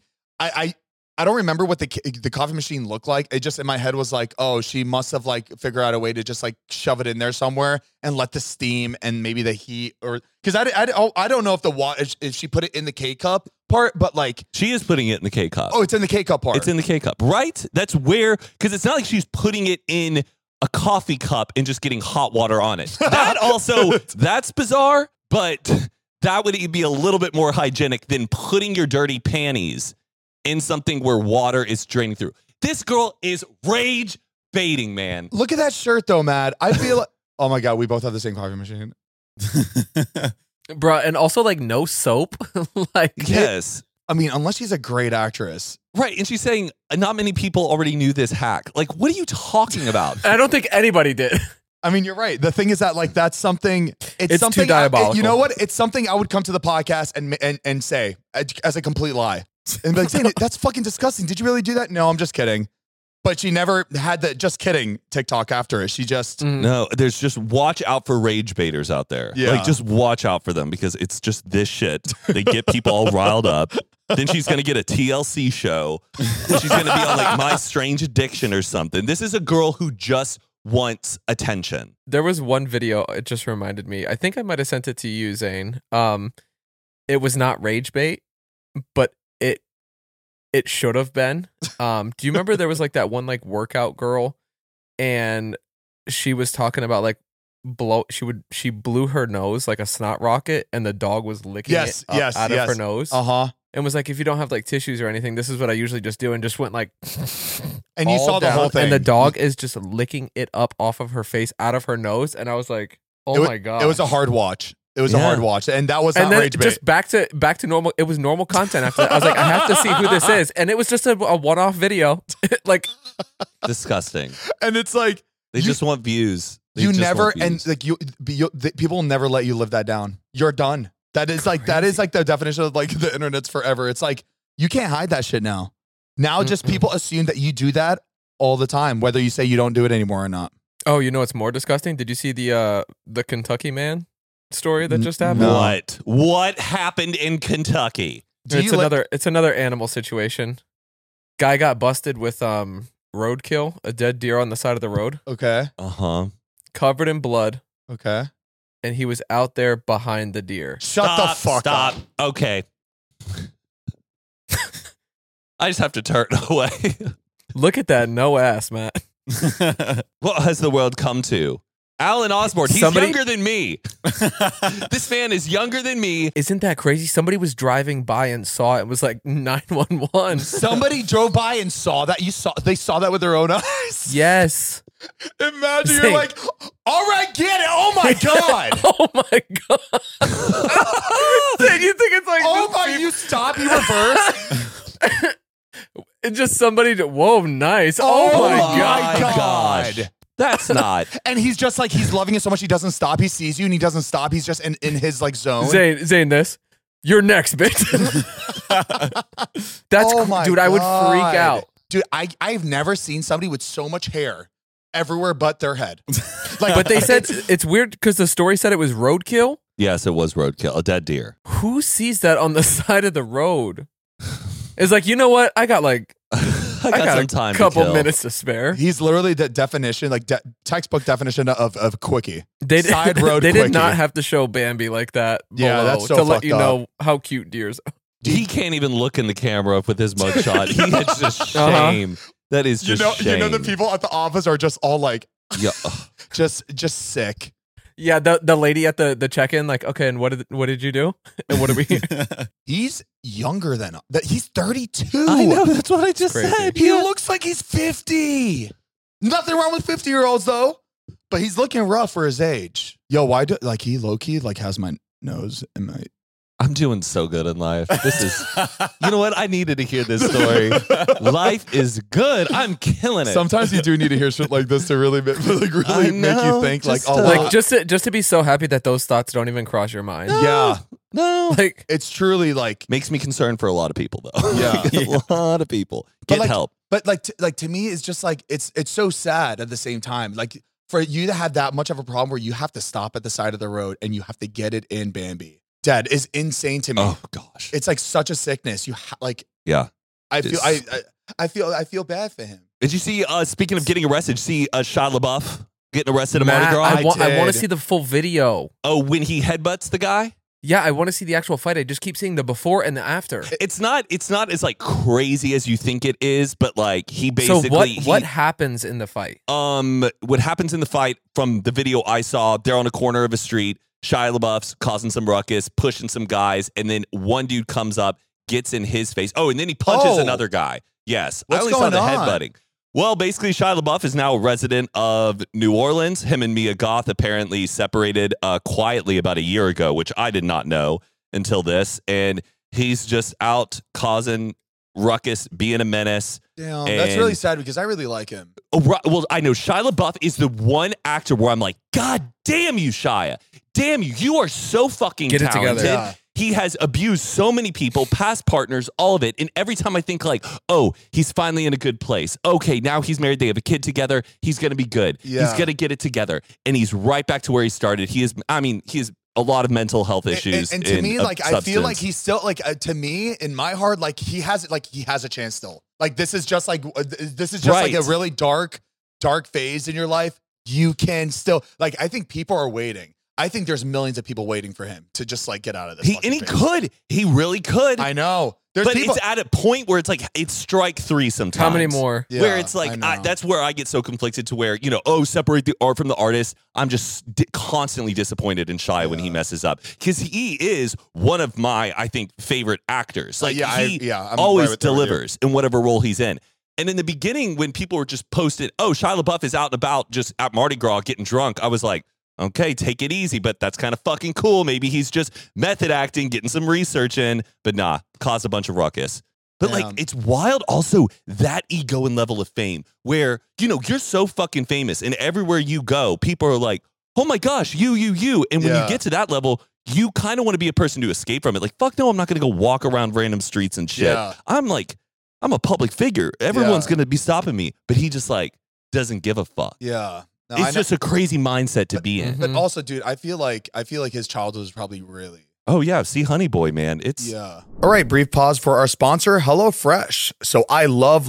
I don't remember what the coffee machine looked like. It just in my head was like, oh, she must have like figured out a way to just like shove it in there somewhere and let the steam and maybe the heat or because I don't know if the water if she put it in the K-cup part, but like she is putting it in the K-cup. Oh, it's in the K-cup part. It's in the K-cup, right? That's where because it's not like she's putting it in a coffee cup and just getting hot water on it. That also that's bizarre, but that would be a little bit more hygienic than putting your dirty panties in something where water is draining through. This girl is rage baiting, man. Look at that shirt, though, Matt. I feel like, oh my God, we both have the same coffee machine. Bro, and also like no soap. Like yes. I mean, unless she's a great actress. Right. And she's saying not many people already knew this hack. Like, what are you talking about? I don't think anybody did. I mean, you're right. The thing is that like that's something. It's something too diabolical. You know what? It's something I would come to the podcast and say as a complete lie. And be like, that's fucking disgusting. Did you really do that? No, I'm just kidding. But she never had the just kidding TikTok after it. She just no. There's just watch out for rage baiters out there. Yeah. Like just watch out for them because it's just this shit. They get people all riled up. Then she's gonna get a TLC show. She's gonna be on like My Strange Addiction or something. This is a girl who just wants attention. There was one video. It just reminded me. I think I might have sent it to you, Zane. It was not rage bait, but it should have been. Do you remember there was like that one like workout girl, and she was talking about like she blew her nose like a snot rocket, and the dog was licking it out of her nose. And was like, if you don't have like tissues or anything, this is what I usually just do, and just went like, and you saw the whole thing, and the dog is just licking it up off of her face, out of her nose, and I was like, my god, it was a hard watch. It was a hard watch, and that was not rage bait. Just back to normal. It was normal content after that. I was like, I have to see who this is, and it was just a one-off video, like disgusting. And it's like they just want views. You never and like people will never let you live that down. You're done. That is like the definition of like the internet's forever. It's like you can't hide that shit now. Now just people assume that you do that all the time, whether you say you don't do it anymore or not. Oh, you know what's more disgusting? Did you see the Kentucky man story that just happened? No. What happened in Kentucky? It's another animal situation. Guy got busted with roadkill, a dead deer on the side of the road. Okay. Covered in blood. Okay. And he was out there behind the deer. Shut the fuck up. Okay. I just have to turn away. Look at that no ass, Matt. What has the world come to? Alan Osborne, he's younger than me. This man is younger than me. Isn't that crazy? Somebody was driving by and saw it. It was like 911. Somebody drove by and saw that. They saw that with their own eyes. Yes. Imagine you're like, all right, get it. Oh my God. Oh my God. You think it's like, oh my, you stop, you reverse. It's just somebody whoa, nice. Oh my gosh. That's not. And he's just like, he's loving it so much he doesn't stop. He sees you and he doesn't stop. He's just in his like zone. Zane, this. You're next, bitch. That's dude, I would freak out. Dude, I've never seen somebody with so much hair everywhere but their head. But they said it's weird because the story said it was roadkill. Yes, it was roadkill, a dead deer. Who sees that on the side of the road? It's like, you know what? I got some time a couple to minutes to spare. He's literally the definition, like textbook definition of quickie. Side road. They did not have to show Bambi like that. Yeah, that's so to fucked let you up. know how cute deers are. He can't even look in the camera with his mugshot. He has just shame. That is just shame. You know the people at the office are just all like, yeah, just sick. Yeah, the lady at the check-in, like, okay, and what did you do? And what are we? He's younger than that. He's 32. I know, that's what I just said. He looks like he's 50. Nothing wrong with 50-year-olds though, but he's looking rough for his age. Yo, why do like he low key like has my nose in my. I'm doing so good in life. This is, you know what? I needed to hear this story. Life is good. I'm killing it. Sometimes you do need to hear shit like this to really make you think like, oh, like just to be so happy that those thoughts don't even cross your mind. Yeah, no, like it's truly like makes me concerned for a lot of people though. Yeah, a lot of people get help. But like to me, it's just like it's so sad at the same time. Like for you to have that much of a problem where you have to stop at the side of the road and you have to get it in Bambi. Dead is insane to me. Oh gosh, it's like such a sickness. Yeah. I feel bad for him. Did you see? Speaking of getting arrested, see Shia LaBeouf getting arrested at Mardi Gras. I want to see the full video. Oh, when he headbutts the guy. Yeah, I want to see the actual fight. I just keep seeing the before and the after. It's not as like crazy as you think it is, but like he basically. So what happens in the fight? What happens in the fight from the video I saw? They're on a corner of a street. Shia LaBeouf's causing some ruckus, pushing some guys, and then one dude comes up, gets in his face. Oh, and then he punches another guy. Yes. I only saw the headbutting. Well, basically, Shia LaBeouf is now a resident of New Orleans. Him and Mia Goth apparently separated quietly about a year ago, which I did not know until this. And he's just out causing ruckus, being a menace. Damn, that's really sad because I really like him. Oh, well, I know Shia LaBeouf is the one actor where I'm like, God damn you, Shia. Damn you. You are so fucking talented. Get it together. Yeah. he has abused so many people, past partners, all of it. And every time I think like, oh, he's finally in a good place. Okay, now he's married. They have a kid together. He's going to be good. Yeah. He's going to get it together. And he's right back to where he started. He has a lot of mental health issues. And to me, like, I feel like he's still like, to me, in my heart, like he has a chance still. Like this is just like like a really dark phase in your life. You can still, like, I think people are waiting. I think there's millions of people waiting for him to just like get out of this. He really could. I know. But it's at a point where it's like, it's strike 3 sometimes. How many more? Yeah, where it's like, that's where I get so conflicted to where, separate the art from the artist. I'm just constantly disappointed in Shia when he messes up. Because he is one of my, I think, favorite actors. Like, he always delivers in whatever role he's in. And in the beginning, when people were just posting, oh, Shia LaBeouf is out and about just at Mardi Gras getting drunk, I was like, okay, take it easy, but that's kind of fucking cool. Maybe he's just method acting, getting some research in, but nah, caused a bunch of ruckus. But like, it's wild also that ego and level of fame where, you're so fucking famous and everywhere you go, people are like, oh my gosh, you. And when you get to that level, you kind of want to be a person to escape from it. Like, fuck no, I'm not going to go walk around random streets and shit. Yeah. I'm a public figure. Everyone's going to be stopping me. But he just like doesn't give a fuck. Yeah. No, it's just a crazy mindset to be in. But also, dude, I feel like his childhood was probably really. Oh, yeah. See, Honey Boy, man. All right, brief pause for our sponsor, HelloFresh. So I love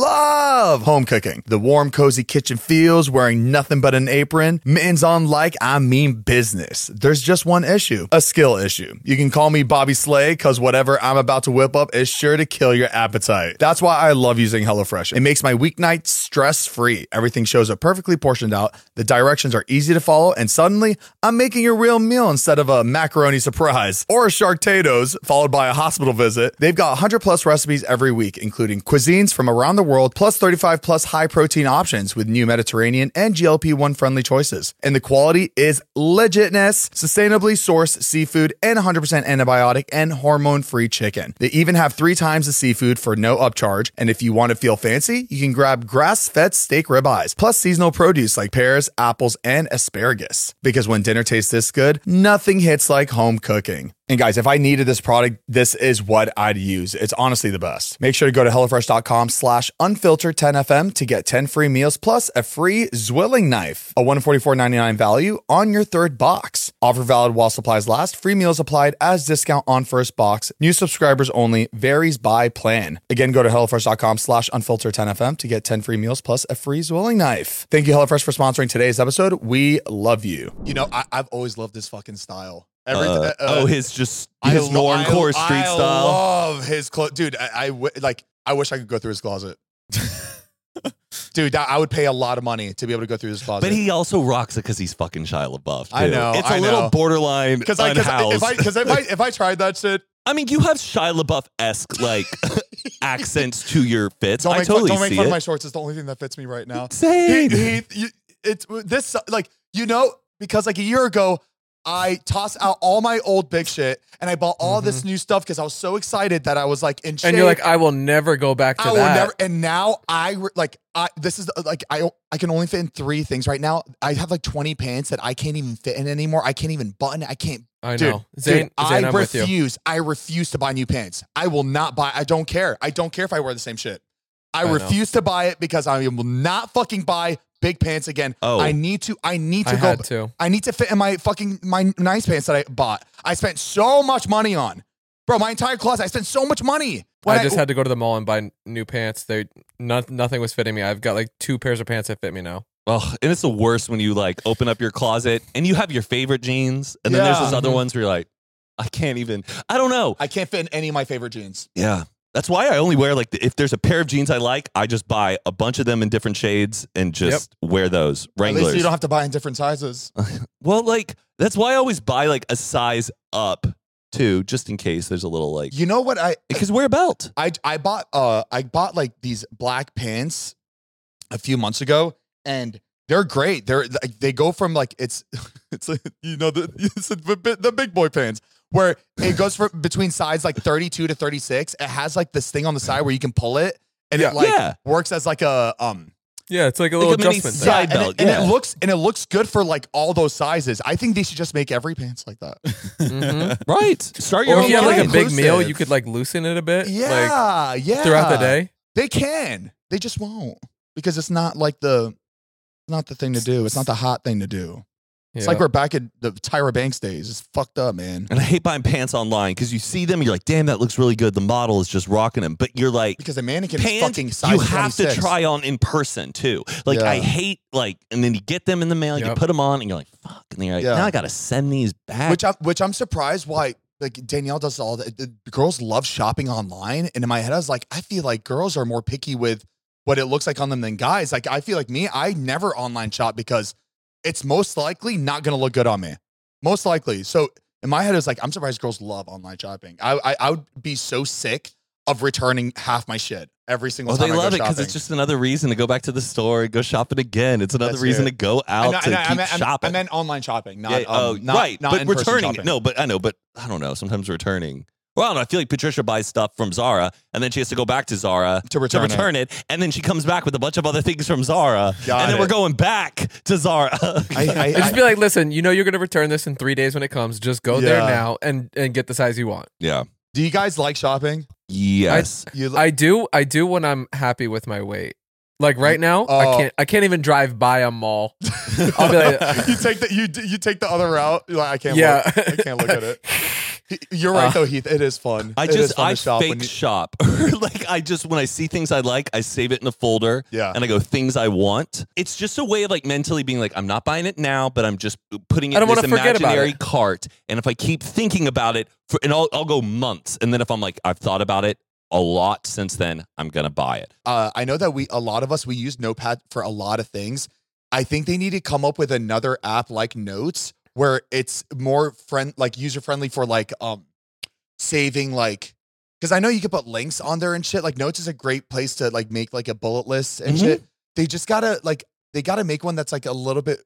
home cooking. The warm, cozy kitchen feels, wearing nothing but an apron, mittens on like I mean business. There's just one issue, a skill issue. You can call me Bobby Slay because whatever I'm about to whip up is sure to kill your appetite. That's why I love using HelloFresh. It makes my weeknights stress-free. Everything shows up perfectly portioned out. The directions are easy to follow, and suddenly I'm making a real meal instead of a macaroni surprise. Or Sharktados, followed by a hospital visit. They've got 100 plus recipes every week, including cuisines from around the world, plus 35 plus high protein options with new Mediterranean and GLP-1 friendly choices. And the quality is legitness, sustainably sourced seafood, and 100% antibiotic and hormone-free chicken. They even have 3 times the seafood for no upcharge. And if you want to feel fancy, you can grab grass-fed steak ribeyes, plus seasonal produce like pears, apples, and asparagus. Because when dinner tastes this good, nothing hits like home cooking. And guys, if I needed this product, this is what I'd use. It's honestly the best. Make sure to go to HelloFresh.com/unfiltered10FM to get 10 free meals plus a free Zwilling knife, a $144.99 value on your 3rd box. Offer valid while supplies last. Free meals applied as discount on first box. New subscribers only. Varies by plan. Again, go to HelloFresh.com/unfiltered10FM to get 10 free meals plus a free Zwilling knife. Thank you, HelloFresh, for sponsoring today's episode. We love you. I've always loved this fucking style. His normcore street style. I love his clothes, dude. I wish I could go through his closet. Dude, I would pay a lot of money to be able to go through his closet. But he also rocks it because he's fucking Shia LaBeouf, too. I know. It's a little borderline unhoused. If I tried that shit. I mean, you have Shia LaBeouf-esque, like, accents to your fits. Don't make fun of my shorts. It's the only thing that fits me right now. Same. Because like a year ago, I tossed out all my old big shit and I bought all this new stuff because I was so excited that I was like in shape. And you're like, I will never go back to that. Will never. And now I can only fit in 3 things right now. I have like 20 pants that I can't even fit in anymore. I can't even button. I can't. I know. Zane, I refuse. I refuse to buy new pants. I will not buy. I don't care. I don't care if I wear the same shit. I refuse to buy it because I will not fucking buy big pants again. I need to I need to fit in my nice pants that I bought. I spent so much money on. Bro, my entire closet, I spent so much money. I just had to go to the mall and buy new pants. Nothing was fitting me. I've got like 2 pairs of pants that fit me now. Oh, and it's the worst when you like open up your closet and you have your favorite jeans and then there's those other ones where you're like, I don't know. I can't fit in any of my favorite jeans. Yeah. That's why I only wear, like, if there's a pair of jeans I like, I just buy a bunch of them in different shades and just wear those. Wranglers. At least you don't have to buy in different sizes. Well, like, that's why I always buy, like, a size up, too, just in case there's a little, like... You know what because wear a belt. I bought, like, these black pants a few months ago, and they're great. They go from, like, it's like, the big boy pants. Where it goes between size like 32 to 36. It has like this thing on the side where you can pull it, and it works as like a Yeah, it's like a little adjustment thing. side belt. And it looks good for like all those sizes. I think they should just make every pants like that. Mm-hmm. Right. Start your Or own if you have like a line. big meal, you could like loosen it a bit. Yeah, yeah. Throughout the day. They can. They just won't because it's not like the thing to do. It's not the hot thing to do. It's like we're back at the Tyra Banks days. It's fucked up, man. And I hate buying pants online because you see them and you're like, damn, that looks really good. The model is just rocking them. But you're like, because the mannequin pants, is fucking size you have 26. to try on in person too. Like I hate and then you get them in the mail, you put them on and you're like, fuck. And then you're like, now I got to send these back. Which I'm surprised why like Danielle does all that. The girls love shopping online. And in my head, I was like, I feel like girls are more picky with what it looks like on them than guys. Like I feel like I never online shop because it's most likely not going to look good on me. Most likely. So in my head, it's like, I'm surprised girls love online shopping. I would be so sick of returning half my shit every single time. They love it because it's just another reason to go back to the store and go shopping again. It's another reason to go out to keep shopping. I meant online shopping, not right. Not but returning. shopping. No, but I know. But I don't know. Sometimes returning. Well, I don't know. I feel like Patricia buys stuff from Zara, and then she has to go back to Zara to return it, and then she comes back with a bunch of other things from Zara, and then we're going back to Zara. I just be like, listen, you know you're going to return this in 3 days when it comes. Just go there now and get the size you want. Yeah. Do you guys like shopping? Yes. I do when I'm happy with my weight. Like right now, I can't even drive by a mall. I'll be like, you take the other route. You're like, I can't look at it. You're right though, Heath. It is fun. I fake shop. Like when I see things I like, I save it in a folder. Yeah. And I go things I want. It's just a way of like mentally being like, I'm not buying it now, but I'm just putting it in this imaginary cart. And if I keep thinking about it, I'll go months. And then if I'm like, I've thought about it a lot since then, I'm gonna buy it. I know that a lot of us use Notepad for a lot of things. I think they need to come up with another app like Notes where it's more user friendly for like saving because I know you can put links on there and shit. Like Notes is a great place to like make like a bullet list and shit. They just gotta make one that's like a little bit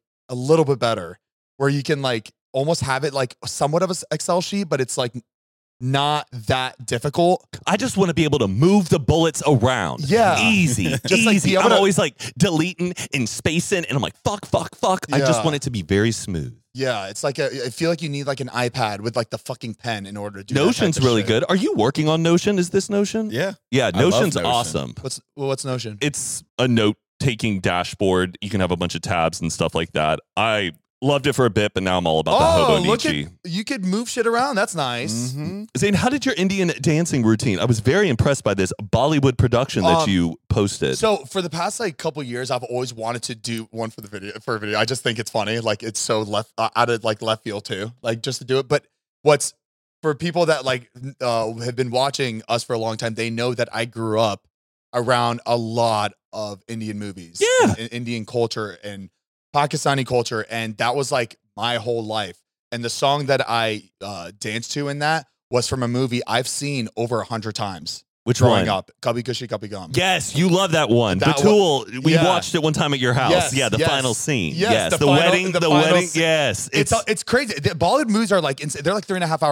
better where you can like almost have it like somewhat of an Excel sheet, but it's like not that difficult. I just want to be able to move the bullets around. Yeah. Easy. Just easy. I'm always like deleting and spacing and I'm like, fuck. I just want it to be very smooth. Yeah. It's like I feel like you need like an iPad with like the fucking pen in order to do Notion's really good. Are you working on Notion? Is this Notion? Yeah. Yeah. Notion's awesome. What's Notion? It's a note-taking dashboard. You can have a bunch of tabs and stuff like that. I loved it for a bit, but now I'm all about the Hobonichi. You could move shit around. That's nice. Mm-hmm. Zane, how did your Indian dancing routine? I was very impressed by this Bollywood production that you posted. So for the past like couple years, I've always wanted to do one for a video. I just think it's funny. Like it's so out of like left field too, like just to do it. But what's for people that like have been watching us for a long time, they know that I grew up around a lot of Indian movies, and Indian culture and Pakistani culture, and that was like my whole life. And the song that I danced to in that was from a movie I've seen over 100 times. Which growing one? up, Kabhi Khushi Kabhie Gham. Yes, you love that one. Batul, we watched it one time at your house. Yes, yeah, the final scene. Yes, the wedding. The wedding. Yes, it's crazy. The Bollywood movies are like they're like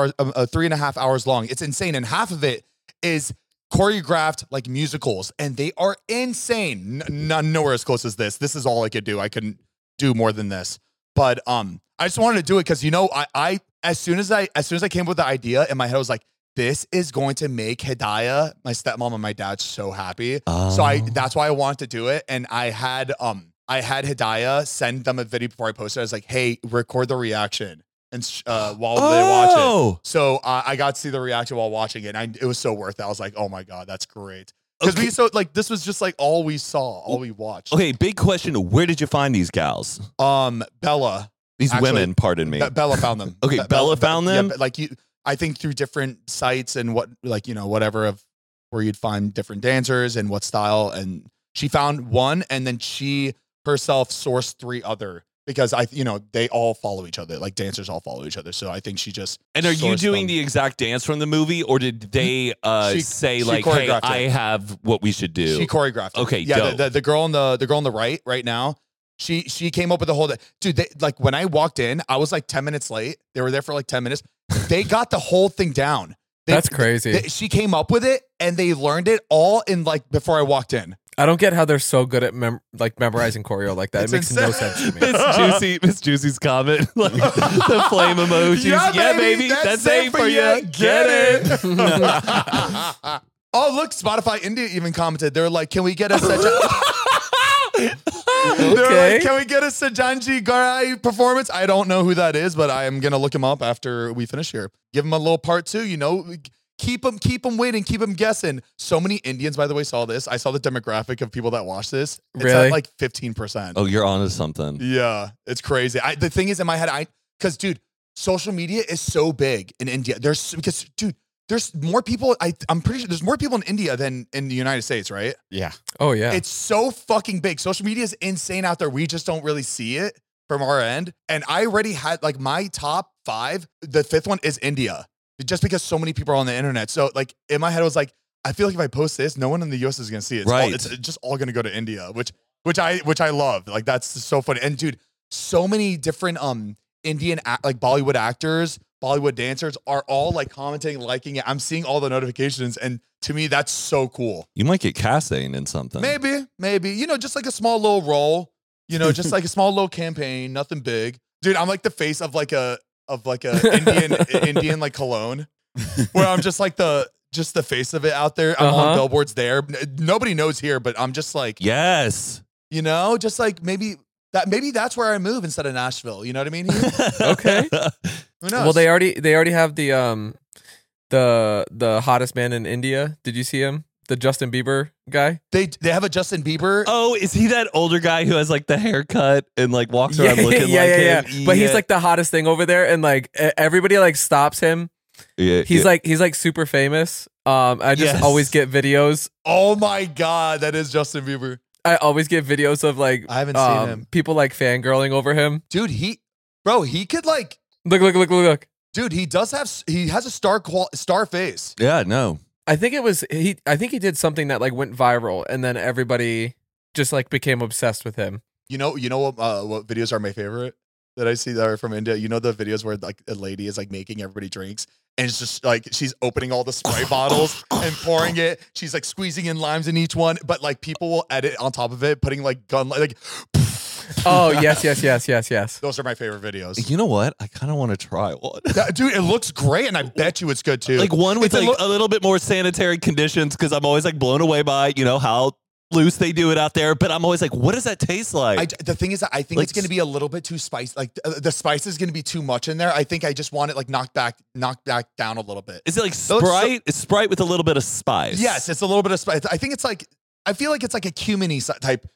3.5 hours long. It's insane, and half of it is choreographed like musicals, and they are insane. Nowhere as close as this. This is all I could do. I couldn't do more than this, but I just wanted to do it because I as soon as I came up with the idea in my head, I was like, this is going to make Hidayah, my stepmom and my dad, so happy. So that's why I wanted to do it. And I had Hidayah send them a video before I posted. I was like, hey, record the reaction and while they watch it. So I got to see the reaction while watching it. And it was so worth it. I was like, oh my God, that's great. Because this was just like all we saw, all we watched. Okay, big question. Where did you find these gals? Bella. These women, pardon me. Bella found them. Okay, Bella found them? Yeah, I think through different sites and whatever of where you'd find different dancers and what style. And she found one, and then she herself sourced 3 other because they all follow each other. Like dancers all follow each other. So I think she just. And are you doing the exact dance from the movie, or did they say like, "Hey, I have what we should do"? She choreographed it. Okay, yeah. dope. The girl on the right now. She came up with the whole dude. Like when I walked in, I was like 10 minutes late. They were there for like 10 minutes. They got the whole thing down. That's crazy. She came up with it, and they learned it all in like before I walked in. I don't get how they're so good at memorizing choreo like that. It makes no sense to me. Miss Juicy's comment, like the flame emojis. Yeah, baby, that's it for you. Get it. Oh, look, Spotify India even commented. They're like, "Can we get a can we get a Sajanji Garai performance?" I don't know who that is, but I am gonna look him up after we finish here. Give him a little part 2. You know. Keep them waiting, keep them guessing. So many Indians, by the way, saw this. I saw the demographic of people that watch this. It's really? at like 15%. Oh, you're onto something. Yeah, it's crazy. The thing is in my head, because dude, social media is so big in India. There's more people. I'm pretty sure there's more people in India than in the United States, right? Yeah. Oh yeah. It's so fucking big. Social media is insane out there. We just don't really see it from our end. And I already had like my top 5. The 5th one is India. Just because so many people are on the internet. So like in my head, I was like, I feel like if I post this, no one in the US is going to see it. It's just all going to go to India, which I love. Like that's so funny. And dude, so many different Indian like Bollywood actors, Bollywood dancers are all like commenting, liking it. I'm seeing all the notifications, and to me, that's so cool. You might get casting in something. Maybe. You know, just like a small little role. You know, just like a small little campaign, nothing big. Dude, I'm like the face of like a Indian like cologne, where I'm just like the face of it out there. I'm on billboards there. Nobody knows here, but I'm just like, yes, you know, just like maybe that's where I move instead of Nashville. You know what I mean? Okay. Who knows? Well, they already have the hottest man in India. Did you see him? The Justin Bieber guy? They have a Justin Bieber. Oh, is he that older guy who has like the haircut and like walks around looking like him? Yeah. But he's like the hottest thing over there, and like everybody like stops him. Yeah, he's like super famous. I just always get videos. Oh my God, that is Justin Bieber. I always get videos of like I haven't seen him. People like fangirling over him. Dude, he could like look. Dude, he has a star face. Yeah, no. I think he did something that like went viral, and then everybody just like became obsessed with him. You know what videos are my favorite that I see that are from India? You know the videos where like a lady is like making everybody drinks, and it's just like she's opening all the Sprite bottles and pouring it. She's like squeezing in limes in each one, but like people will edit on top of it, putting like gun like. Oh yes. Those are my favorite videos. You know what? I kind of want to try one. Dude, it looks great, and I bet you it's good too. Like one with like a little bit more sanitary conditions, because I'm always like blown away by how loose they do it out there. But I'm always like, what does that taste like? The thing is, I think it's going to be a little bit too spicy. Like the spice is going to be too much in there. I think I just want it like knocked back down a little bit. Is it like Sprite? It's Sprite with a little bit of spice. Yes, it's a little bit of spice. I think it's like I feel like it's like a cumin-y type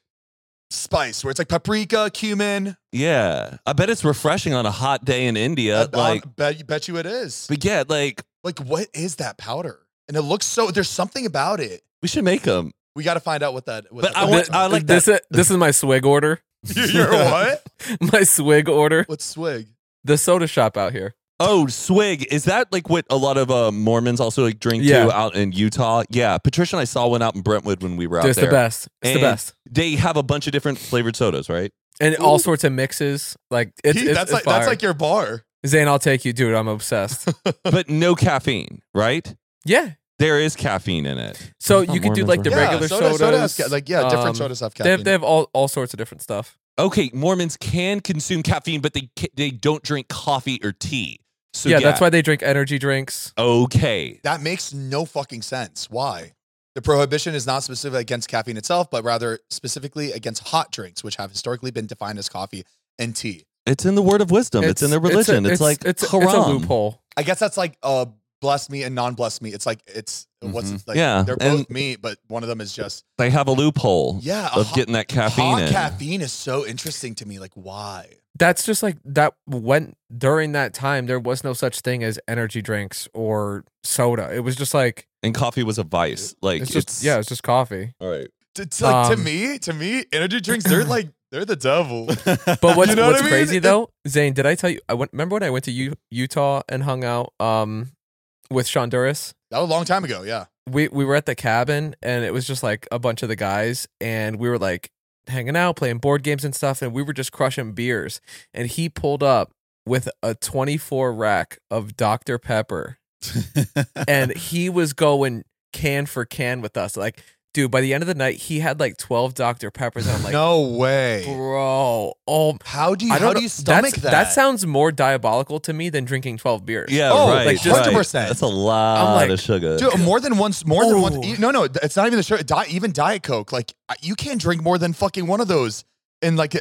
spice where it's like paprika, cumin. Yeah, I bet it's refreshing on a hot day in India. Bet you it is. But yeah, like what is that powder? And it looks so. There's something about it. We should make them. We got to find out what that. I like this. This is my swig order. Your what? My swig order. What's swig? The soda shop out here. Oh, swig. Is that like what a lot of Mormons also like drink too out in Utah? Yeah. Patricia and I saw one out in Brentwood when we were out there. It's the best. It's the best. They have a bunch of different flavored sodas, right? And all sorts of mixes. Like that's like your bar. Zane, I'll take you, dude. I'm obsessed. But no caffeine, right? Yeah. There is caffeine in it. So you could do like the regular sodas. Different sodas have caffeine. They have all sorts of different stuff. Okay, Mormons can consume caffeine, but they don't drink coffee or tea. So yeah, that's why they drink energy drinks. Okay. That makes no fucking sense. Why? The prohibition is not specific against caffeine itself, but rather specifically against hot drinks, which have historically been defined as coffee and tea. It's in the word of wisdom. It's in their religion. It's a loophole. I guess that's like blessed meat and non-blessed meat. It's like what's it like? Yeah, they're both meat, but one of them is just they have a loophole. Yeah, of getting that caffeine. Hot caffeine is so interesting to me. Like, why? That's just like that. When during that time, there was no such thing as energy drinks or soda. It was just like, and coffee was a vice. Like it's just coffee. All right. It's like to me, energy drinks they're the devil. But what's crazy though, Zane? Did I tell you? Remember when I went to Utah and hung out with Sean Duras? That was a long time ago. Yeah, we were at the cabin, and it was just like a bunch of the guys, and we were like hanging out, playing board games and stuff, and we were just crushing beers. And he pulled up with a 24 rack of Dr. Pepper And he was going can for can with us. Like, dude, by the end of the night, he had like 12 Dr. Peppers. And I'm like, no way, bro. How do you stomach that? That sounds more diabolical to me than drinking 12 beers. Yeah, right. Like, 100%. That's a lot of sugar. Dude, more than once. No, it's not even the sugar. Even Diet Coke. Like, you can't drink more than fucking one of those. And like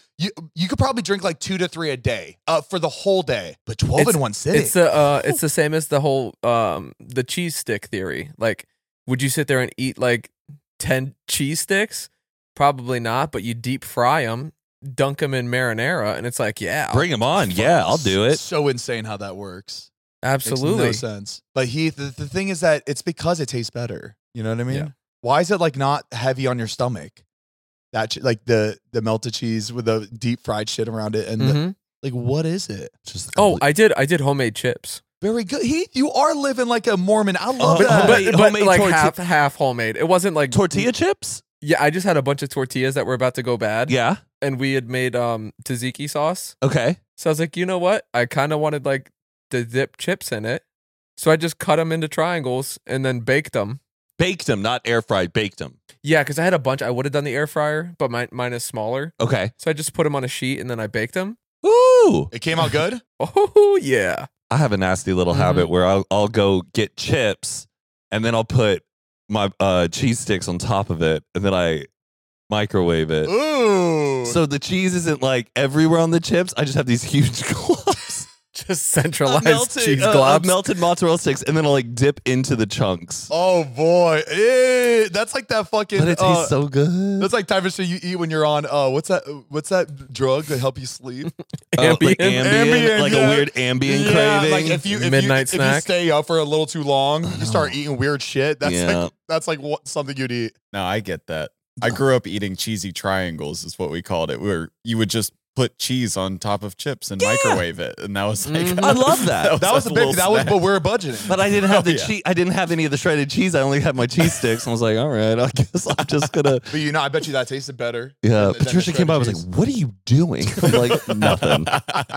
you could probably drink like 2 to 3 a day for the whole day, but 12 in one sitting. It's the same as the whole the cheese stick theory. Like, would you sit there and eat like 10 cheese sticks? Probably not, but you deep fry them, dunk them in marinara, and it's like, bring them on. Yeah, I'll do it. So insane how that works. Absolutely. Makes no sense. But Heath, the thing is that it's because it tastes better. You know what I mean? Yeah. Why is it like not heavy on your stomach? That like the melted cheese with the deep fried shit around it, and like, what is it? Just I did homemade chips. Very good. Heath, you are living like a Mormon. I love that. But homemade like half homemade. It wasn't like tortilla chips. Yeah, I just had a bunch of tortillas that were about to go bad. Yeah, and we had made tzatziki sauce. Okay, so I was like, you know what? I kind of wanted like to dip chips in it, so I just cut them into triangles and then baked them. Baked them, not air fried. Baked them. Yeah, because I had a bunch. I would have done the air fryer, but mine is smaller. Okay. So I just put them on a sheet and then I baked them. Ooh. It came out good? Oh, yeah. I have a nasty little habit where I'll go get chips and then I'll put my cheese sticks on top of it and then I microwave it. Ooh. So the cheese isn't like everywhere on the chips. I just have these huge globs. Just centralized cheese globs. Melted mozzarella sticks, and then I'll like dip into the chunks. Oh boy, that's like that fucking. But it tastes so good. That's like type of shit you eat when you're on. What's that drug that help you sleep? Like Ambien, like a weird Ambien craving. Like if you stay up for a little too long, you start eating weird shit. That's like something you'd eat. No, I get that. I grew up eating cheesy triangles, is what we called it, where you would just put cheese on top of chips and microwave it, and that was like I love that. That was but we're budgeting. But I didn't have the cheese. I didn't have any of the shredded cheese. I only had my chease sticks. And I was like, all right, I guess I'm just gonna. But I bet you that tasted better. Yeah, Patricia came by. I was like, what are you doing? I'm like, nothing.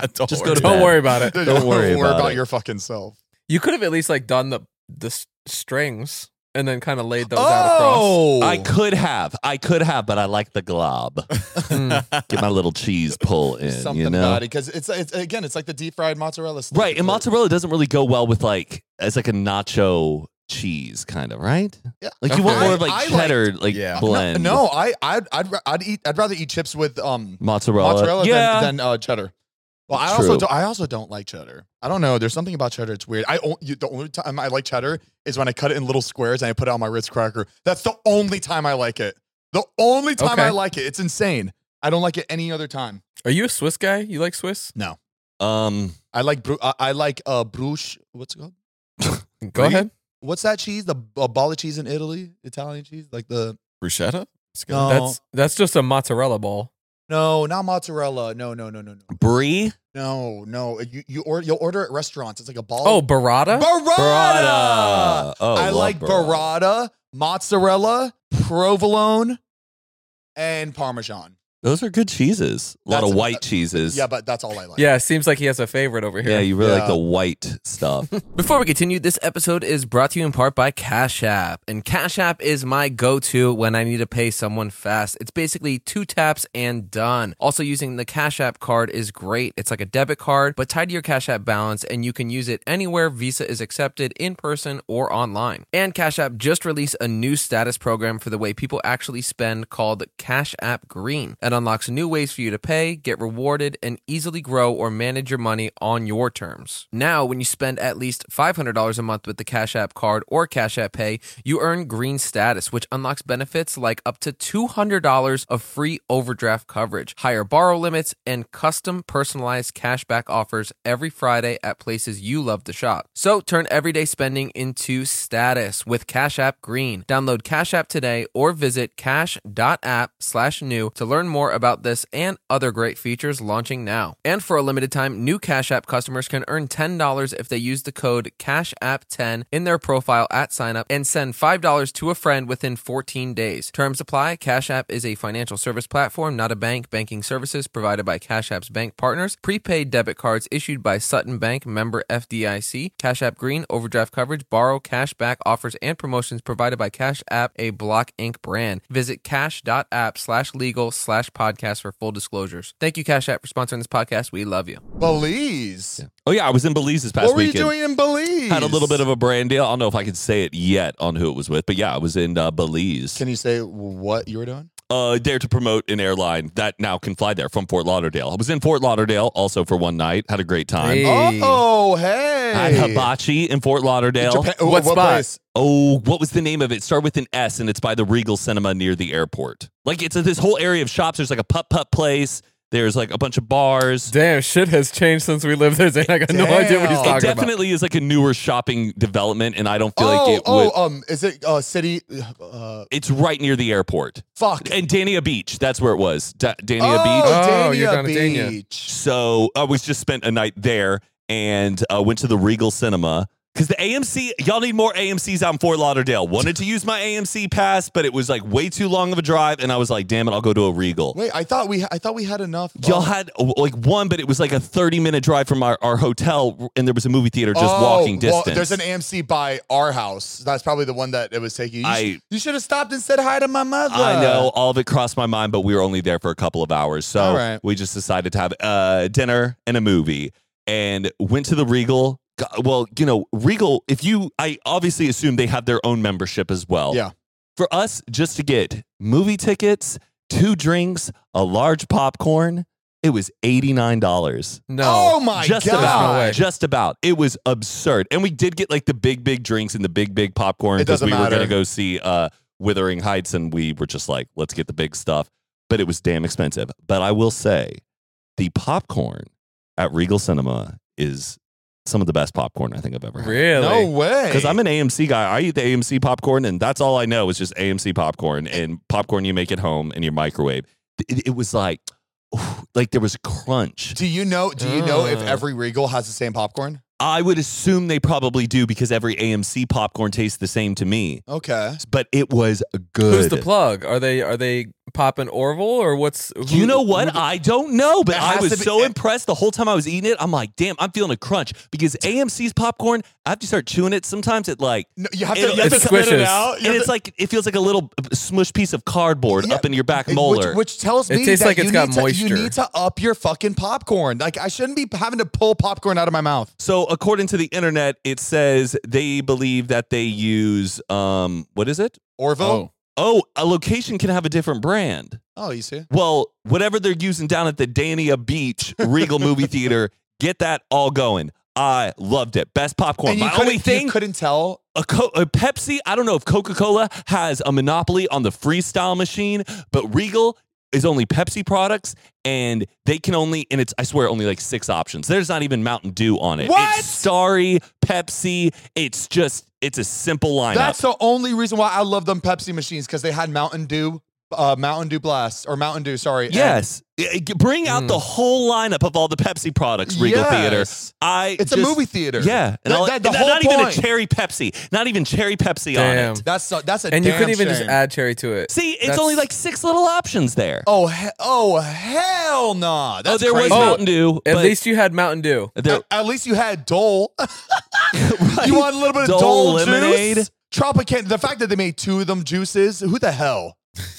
Don't worry about it. Don't worry about your fucking self. You could have at least like done the strings and then kind of laid those out across. I could have, but I like the glob. Get my little cheese pull in, something about it, because it's like the deep fried mozzarella stick. Right, and mozzarella doesn't really go well with like as like a nacho cheese kind of, right? Yeah, like you want more of like cheddar blend. No, I'd rather eat chips with mozzarella than cheddar. Well, I also don't like cheddar. I don't know. There's something about cheddar. It's weird. The only time I like cheddar is when I cut it in little squares and I put it on my Ritz cracker. That's the only time I like it. The only time I like it. It's insane. I don't like it any other time. Are you a Swiss guy? You like Swiss? No. I like Bruges. What's it called? Go ahead. What's that cheese? The ball of cheese in Italy? Italian cheese? Like the bruschetta? No. That's just a mozzarella ball. No, not mozzarella. No. Brie? No. You'll order at restaurants. It's like a ball. Oh, burrata? Burrata. Oh, I like burrata, mozzarella, provolone, and Parmesan. Those are good cheeses. A lot of white cheeses. Yeah, but that's all I like. Yeah, it seems like he has a favorite over here. Yeah, you really like the white stuff. Before we continue, this episode is brought to you in part by Cash App. And Cash App is my go-to when I need to pay someone fast. It's basically 2 taps and done. Also, using the Cash App card is great. It's like a debit card, but tied to your Cash App balance, and you can use it anywhere Visa is accepted, in person or online. And Cash App just released a new status program for the way people actually spend called Cash App Green. It unlocks new ways for you to pay, get rewarded, and easily grow or manage your money on your terms. Now, when you spend at least $500 a month with the Cash App card or Cash App Pay, you earn green status, which unlocks benefits like up to $200 of free overdraft coverage, higher borrow limits, and custom personalized cashback offers every Friday at places you love to shop. So turn everyday spending into status with Cash App Green. Download Cash App today or visit cash.app/new to learn more more about this and other great features launching now. And for a limited time, new Cash App customers can earn $10 if they use the code CASHAPP10 in their profile at sign up and send $5 to a friend within 14 days. Terms apply. Cash App is a financial service platform, not a bank. Banking services provided by Cash App's bank partners. Prepaid debit cards issued by Sutton Bank, member FDIC. Cash App Green, overdraft coverage, borrow, cash back offers, and promotions provided by Cash App, a Block Inc. brand. Visit cash.app/legal/podcast for full disclosures. Thank you, Cash App, for sponsoring this podcast. We love you. Belize. Yeah. Oh, yeah. I was in Belize this past weekend. What were you doing in Belize? Had a little bit of a brand deal. I don't know if I can say it yet on who it was with, but yeah, I was in Belize. Can you say what you were doing? There to promote an airline that now can fly there from Fort Lauderdale. I was in Fort Lauderdale also for one night. Had a great time. Hey. Oh, hey. I had hibachi in Fort Lauderdale. What spot? Place? Oh, what was the name of it? Start with an S, and it's by the Regal Cinema near the airport. Like, it's this whole area of shops. There's like a putt-putt place. There's like a bunch of bars. Damn, shit has changed since we lived there. I got no idea what he's talking about. It definitely is like a newer shopping development, and I don't feel like it would. Is it city? It's right near the airport. Fuck. And Dania Beach. That's where it was. Dania Beach. Oh, you're down at Dania. Beach. So I was just spent a night there and went to the Regal Cinema. Because the AMC, y'all need more AMCs out in Fort Lauderdale. Wanted to use my AMC pass, but it was like way too long of a drive, and I was like, damn it, I'll go to a Regal. Wait, I thought we had enough. Y'all had like one, but it was like a 30-minute drive from our hotel, and there was a movie theater just walking distance. Well, there's an AMC by our house. That's probably the one that it was taking. You should have stopped and said hi to my mother. I know, all of it crossed my mind, but we were only there for a couple of hours. So we just decided to have dinner and a movie, and went to the Regal. Well, you know, Regal, I obviously assume they have their own membership as well. Yeah. For us, just to get movie tickets, 2 drinks, a large popcorn, it was $89. No. Oh my God. No way. Just about. It was absurd. And we did get like the big drinks and the big popcorn because we were going to go see Wuthering Heights, and we were just like, let's get the big stuff. But it was damn expensive. But I will say, the popcorn at Regal Cinema is some of the best popcorn I think I've ever had. Really? No way. Because I'm an AMC guy. I eat the AMC popcorn, and that's all I know is just AMC popcorn and popcorn you make at home in your microwave. It was like there was crunch. Do you know if every Regal has the same popcorn? I would assume they probably do because every AMC popcorn tastes the same to me. Okay. But it was good. Who's the plug? Are they popping Orville or what's? You know what? I don't know, but I was so impressed the whole time I was eating it. I'm like, damn, I'm feeling a crunch because AMC's popcorn. I have to start chewing it. Sometimes it like you have to spit it out, and it's like it feels like a little smushed piece of cardboard up in your back molar, which tells me it tastes like it's got moisture. You need to up your fucking popcorn. Like I shouldn't be having to pull popcorn out of my mouth. So according to the internet, it says they believe that they use what is it? Orville. Oh, a location can have a different brand. Oh, you see? Well, whatever they're using down at the Dania Beach Regal movie theater, get that all going. I loved it. Best popcorn. And My only thing, you couldn't tell. A Pepsi, I don't know if Coca-Cola has a monopoly on the freestyle machine, but Regal is only Pepsi products, and they can only, and it's, I swear, only like 6 options. There's not even Mountain Dew on it. What? It's Starry, Pepsi. It's a simple lineup. That's the only reason why I love them Pepsi machines, because they had Mountain Dew Blast, or Mountain Dew, sorry. Yes. Bring out the whole lineup of all the Pepsi products, Regal Theater. It's a movie theater. Yeah. And not even a cherry Pepsi. Not even cherry Pepsi on it. That's a and you couldn't even shame. just add cherry to it. See, it's only like 6 little options there. Oh hell nah. That's there crazy. was Mountain Dew. At least you had Mountain Dew. At least you had Dole. Right. You want a little bit of Dole lemonade? juice? Tropicana. The fact that they made 2 of them juices, who the hell?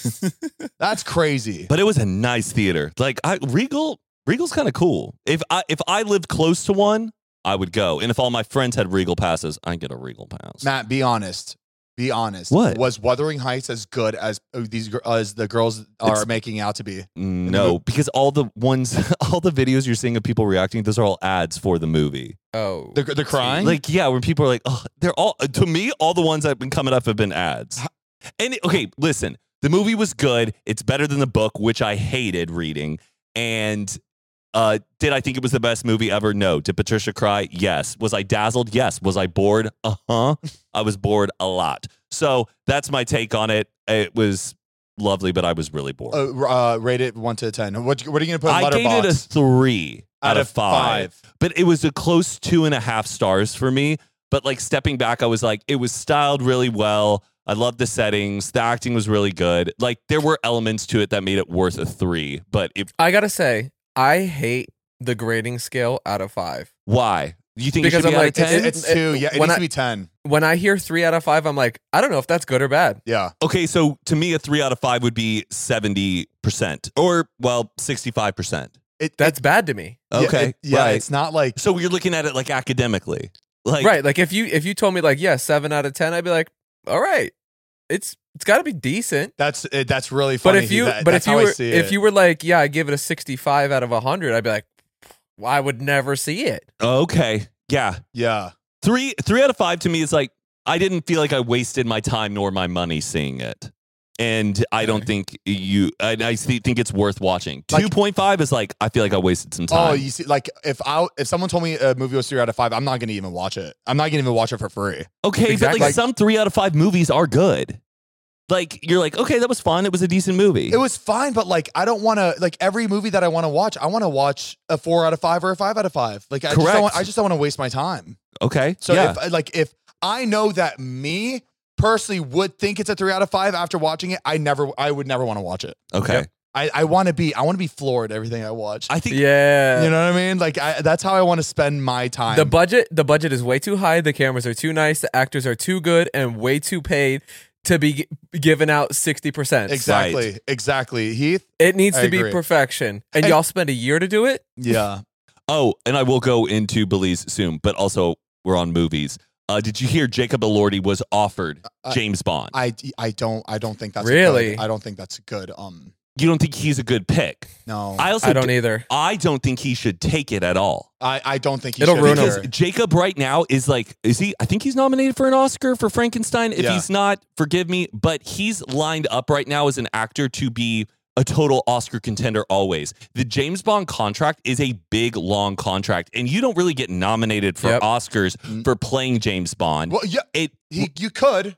That's crazy. But it was a nice theater. Like Regal's kind of cool. If I lived close to one, I would go. And if all my friends had Regal passes, I'd get a Regal pass. Matt, be honest. Be honest. What? Was Wuthering Heights as good as the girls are making out to be? No, because all the videos you're seeing of people reacting, those are all ads for the movie. Oh, They're crying? Like, yeah, when people are like, oh, they're all, to me, all the ones that have been coming up have been ads. And okay, listen. The movie was good. It's better than the book, which I hated reading. And did I think it was the best movie ever? No. Did Patricia cry? Yes. Was I dazzled? Yes. Was I bored? I was bored a lot. So that's my take on it. It was lovely, but I was really bored. Rate it 1 to 10. What are you going to put in I gave it a 3 out of 5. But it was a close 2.5 stars for me. But like stepping back, I was like, it was styled really well. I loved the settings. The acting was really good. Like there were elements to it that made it worth a 3. But I gotta say, I hate the grading scale out of 5. Why? You think because it should be I'm out like, of 10? It's 2. Yeah, it needs to be 10. When I hear 3 out of 5, I'm like, I don't know if that's good or bad. Yeah. Okay, so to me, a 3 out of 5 would be 70%, or well, 65%. That's bad to me. Okay, right. It's not like so you're looking at it like academically, like right. Like if you told me like 7 out of 10, I'd be like, all right, it's got to be decent. That's really funny. If you were like, yeah, I give it a 65 out of 100, I'd be like, well, I would never see it. Okay, yeah. 3 out of 5 to me is like I didn't feel like I wasted my time nor my money seeing it. And I don't think I think it's worth watching. 2.5 is like, I feel like I wasted some time. Oh, you see, like if someone told me a movie was 3 out of 5, I'm not going to even watch it. I'm not going to even watch it for free. Okay, exactly. But like some 3 out of 5 movies are good. Like you're like, okay, that was fun. It was a decent movie. It was fine, but like I don't want to like every movie that I want to watch a 4 out of 5 or a 5 out of 5. Like I just don't want to waste my time. Okay. So if I know that me personally would think it's a 3 out of 5 after watching it, I would never want to watch it. Okay. Yep. I want to be floored everything I watch. I think you know what I mean? Like that's how I want to spend my time. The budget is way too high, the cameras are too nice, the actors are too good and way too paid to be given out 60%. Exactly. Right. Exactly. Heath, it needs to be perfection. And y'all spend a year to do it? Yeah. Oh, and I will go into Belize soon, but also we're on movies. Did you hear Jacob Elordi was offered James Bond? I don't think that's really. I don't think that's good. You don't think he's a good pick? No, I don't either. I don't think he should take it at all. I don't think it'll ruin because him. Jacob right now is he? I think he's nominated for an Oscar for Frankenstein. If he's not, forgive me, but he's lined up right now as an actor to be a total Oscar contender always. The James Bond contract is a big, long contract, and you don't really get nominated for Oscars for playing James Bond. Well, yeah, you could,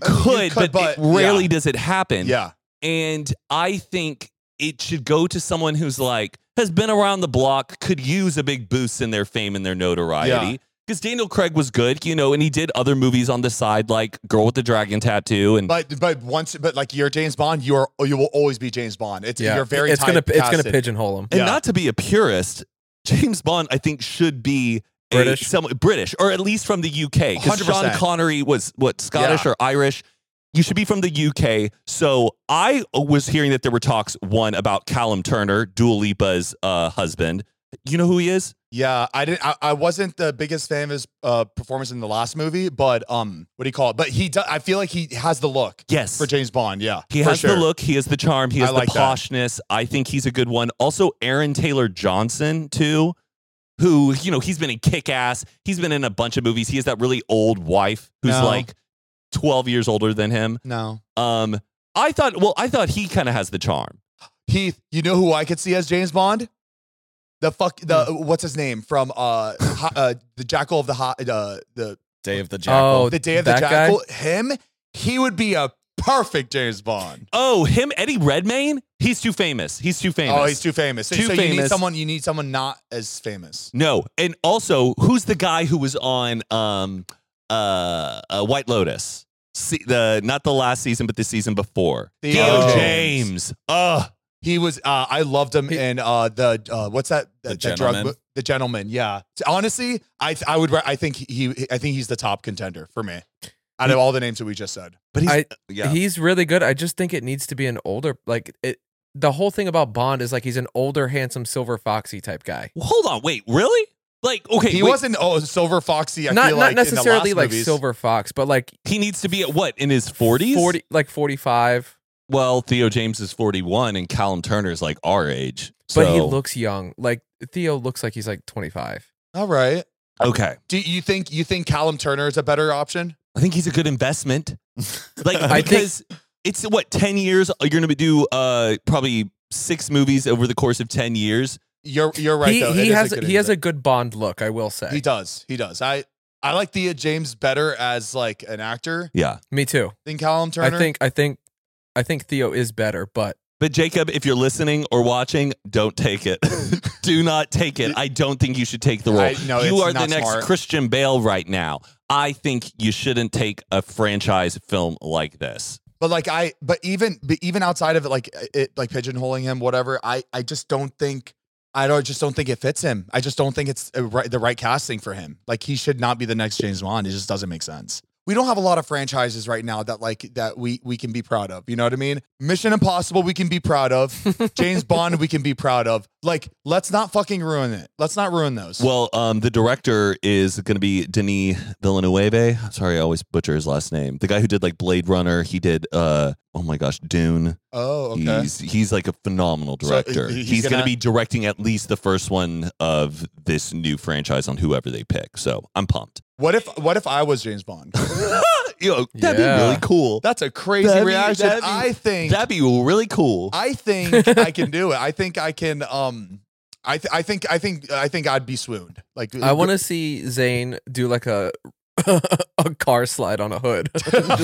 but rarely does it happen. Yeah. And I think it should go to someone who's like, has been around the block, could use a big boost in their fame and their notoriety. Because Daniel Craig was good, and he did other movies on the side, like Girl with the Dragon Tattoo. And but like you're James Bond, you will always be James Bond. You're very it's gonna pigeonhole him. And not to be a purist, James Bond I think should be British, or at least from the UK. Because Sean Connery was Scottish or Irish. You should be from the UK. So I was hearing that there were talks, one, about Callum Turner, Dua Lipa's husband. You know who he is? Yeah, I wasn't the biggest fan of his performance in the last movie, but what do you call it? But he does. I feel like he has the look. Yes, for James Bond. Yeah, he has the look. He has the charm. He has the poshness. That. I think he's a good one. Also, Aaron Taylor Johnson too, who he's been in Kick-Ass. He's been in a bunch of movies. He has that really old wife who's like 12 years older than him. No. I thought he kind of has the charm. Heath, you know who I could see as James Bond? What's his name from the Jackal of the Day of the Jackal. Oh, the Day of the Jackal. Him, he would be a perfect James Bond. Oh, him, Eddie Redmayne? He's too famous. Oh, he's too famous. Too famous. You need someone not as famous. No, and also, who's the guy who was on White Lotus? Not the last season, but the season before. Theo James. He was. I loved him in what's that? The Gentleman. Drug, the Gentleman. Yeah. Honestly, I think he's the top contender for me out of all the names that we just said. But he's really good. I just think it needs to be an older the whole thing about Bond is like he's an older, handsome, Silver Foxy type guy. Well, hold on, wait, really? Like, okay, he wasn't Silver Foxy. Not necessarily like Silver Fox, but like he needs to be at what, in his 40s? 40, like 45. Well, Theo James is 41 and Callum Turner's like our age. But he looks young. Like Theo looks like he's like 25. All right. Okay. Do you think Callum Turner is a better option? I think he's a good investment. Because it's what, 10 years? You're going to do probably 6 movies over the course of 10 years. You're right. He has a good Bond look, I will say. He does. I like Theo James better as like an actor. Yeah. Me too. Than Callum Turner. I think I think Theo is better, but Jacob, if you're listening or watching, don't take it. Do not take it. I don't think you should take the role. You are the next smart. Christian Bale right now. I think you shouldn't take a franchise film like this. But even outside of it, like pigeonholing him, whatever. I just don't think it fits him. I just don't think it's the right casting for him. Like, he should not be the next James Bond. It just doesn't make sense. We don't have a lot of franchises right now that we can be proud of. You know what I mean? Mission Impossible, we can be proud of. James Bond, we can be proud of. Like, let's not fucking ruin it. Let's not ruin those. Well, the director is going to be Denis Villeneuve. Sorry, I always butcher his last name. The guy who did like Blade Runner. He did, oh my gosh, Dune. Oh, okay. He's like a phenomenal director. So he's going to be directing at least the first one of this new franchise on whoever they pick. So I'm pumped. What if I was James Bond? That'd be really cool. That's a crazy reaction. I think that'd be really cool. I think I can do it. I think I can. I think I'd be swooned. Like, I want to see Zane do like a car slide on a hood,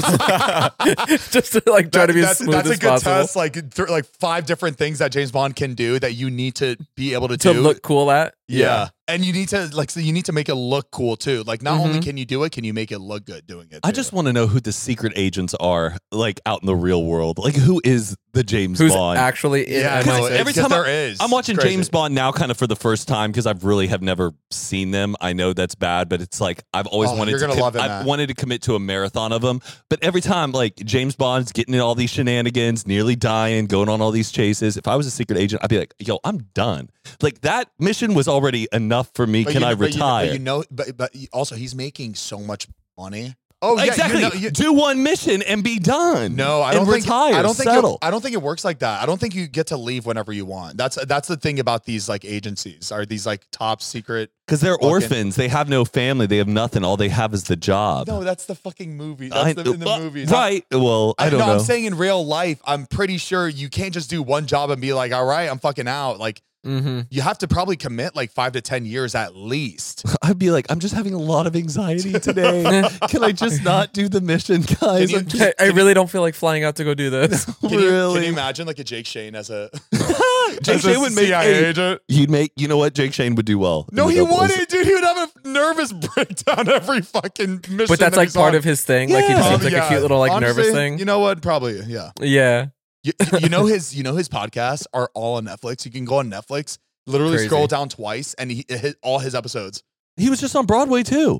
just to like try to be as smooth as possible. That's a good test. Like 5 different things that James Bond can do that you need to be able to look cool at. Yeah. And you need to make it look cool too. Like, not only can you do it, can you make it look good doing it too? I just want to know who the secret agents are, like, out in the real world. Like, who is the James Bond? Actually in every time I'm watching James Bond now kind of for the first time because I've never seen them. I know that's bad, but it's like I've always wanted to commit to a marathon of them. But every time, like, James Bond's getting in all these shenanigans, nearly dying, going on all these chases. If I was a secret agent, I'd be like, yo, I'm done. Like, that mission was already enough for me. Can I retire? But also he's making so much money. Oh, yeah, exactly. Do one mission and be done. No, I don't think retire. I don't think it works like that. I don't think you get to leave whenever you want. That's the thing about these like agencies, are these like top secret, because they're orphans. They have no family. They have nothing. All they have is the job. No, that's the fucking movie. That's in the movies. Right. Well, I don't know. I'm saying in real life, I'm pretty sure you can't just do one job and be like, all right, I'm fucking out. Like, you have to probably commit like 5 to 10 years at least. I'd be like, I'm just having a lot of anxiety today. Can I just not do the mission, guys? I really don't feel like flying out to go do this. Can you imagine like a Jake Shane as a Jake Shane would make CIA agent? You know what? Jake Shane would do well. No, he wouldn't, dude. He would have a nervous breakdown every fucking mission. But that's like part of his thing. Yeah. Like, he just seems like a cute little like honestly, nervous thing. You know what? Probably, yeah. Yeah. You know his podcasts are all on Netflix. You can go on Netflix, literally scroll down twice, and all his episodes. He was just on Broadway too.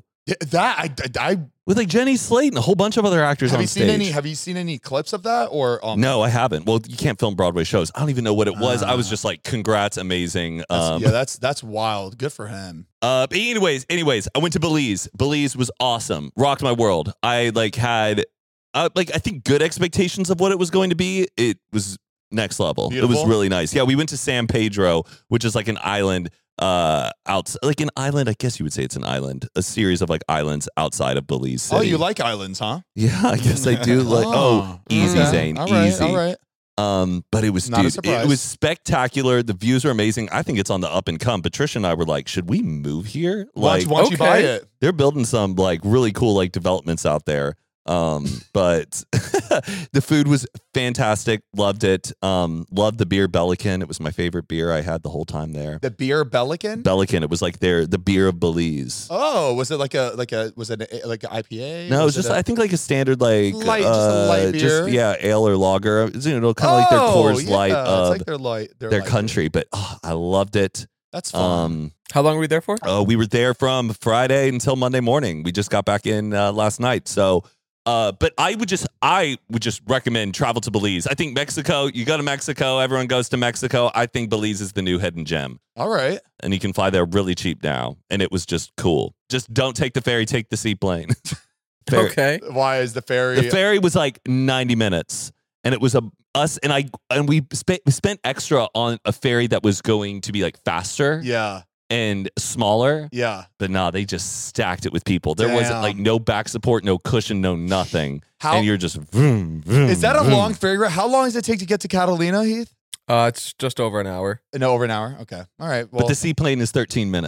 That I with like Jenny Slate and a whole bunch of other actors on stage. Have you seen any clips of that or? No, I haven't. Well, you can't film Broadway shows. I don't even know what it was. I was just like, congrats, amazing. That's wild. Good for him. But anyways, I went to Belize. Belize was awesome. Rocked my world. I had I think good expectations of what it was going to be. It was next level. Beautiful. It was really nice. Yeah, we went to San Pedro, which is like an island like an island. I guess you would say it's an island. A series of like islands outside of Belize City. Oh, you like islands, huh? Yeah, I guess I do. Like easy, Zane. All right, easy. All right. But it was, not dude, it was spectacular. The views are amazing. I think it's on the up and come. Patricia and I were like, should we move here? Like, why don't you buy it? They're building some like really cool like developments out there. But the food was fantastic. Loved it. Loved the beer Belican. It was my favorite beer I had the whole time there. The beer Belican? Belican. It was like the beer of Belize. Oh, was it like an IPA? No, it was just I think like a standard like just a light beer. Ale or lager. Kind of like their Coors Light of it's like their country. Beer. But I loved it. That's fun. How long were we there for? We were there from Friday until Monday morning. We just got back in last night. So but I would just recommend travel to Belize. I think Mexico, you go to Mexico, everyone goes to Mexico. I think Belize is the new hidden gem. All right. And you can fly there really cheap now. And it was just cool. Just don't take the ferry, take the seaplane. Okay. Why is the ferry? The ferry was like 90 minutes. And it was us and we spent extra on a ferry that was going to be like faster. Yeah. And smaller. Yeah. But no, they just stacked it with people. There wasn't like no back support, no cushion, no nothing. And you're just vroom, vroom, Is that a long ferry ride? How long does it take to get to Catalina, Heath? It's just over an hour. No, over an hour. Okay. All right. Well, but the seaplane is 13 minutes.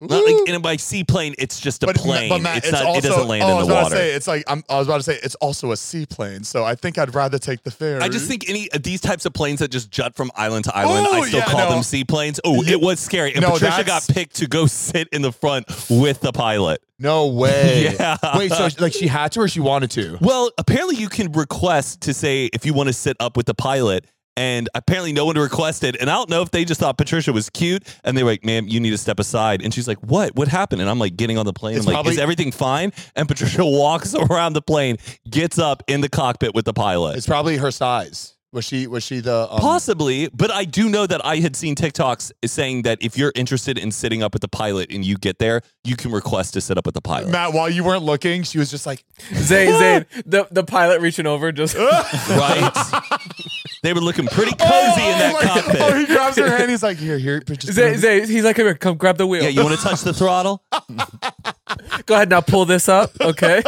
And by seaplane, it's just a plane. But Matt, it's not. It doesn't land in the water. I was about to say it's also a seaplane. So I think I'd rather take the ferry. I just think these types of planes that just jut from island to island, I still call them seaplanes. Oh, it was scary. And Patricia got picked to go sit in the front with the pilot. No way. Yeah. Wait, so like she had to or she wanted to? Well, apparently you can request to say if you want to sit up with the pilot. And apparently no one requested. And I don't know if they just thought Patricia was cute. And they were like, ma'am, you need to step aside. And she's like, what? What happened? And I'm like getting on the plane. I'm like, is everything fine? And Patricia walks around the plane, gets up in the cockpit with the pilot. It's probably her size. Was she the Possibly, but I do know that I had seen TikToks saying that if you're interested in sitting up with the pilot and you get there, you can request to sit up with the pilot. Matt, while you weren't looking, she was just like Zayn, the pilot reaching over just right. They were looking pretty cozy in that cockpit. Oh, he grabs her hand. He's like, here. Zayn, he's like, come grab the wheel. Yeah, you want to touch the throttle? Go ahead now, pull this up, okay?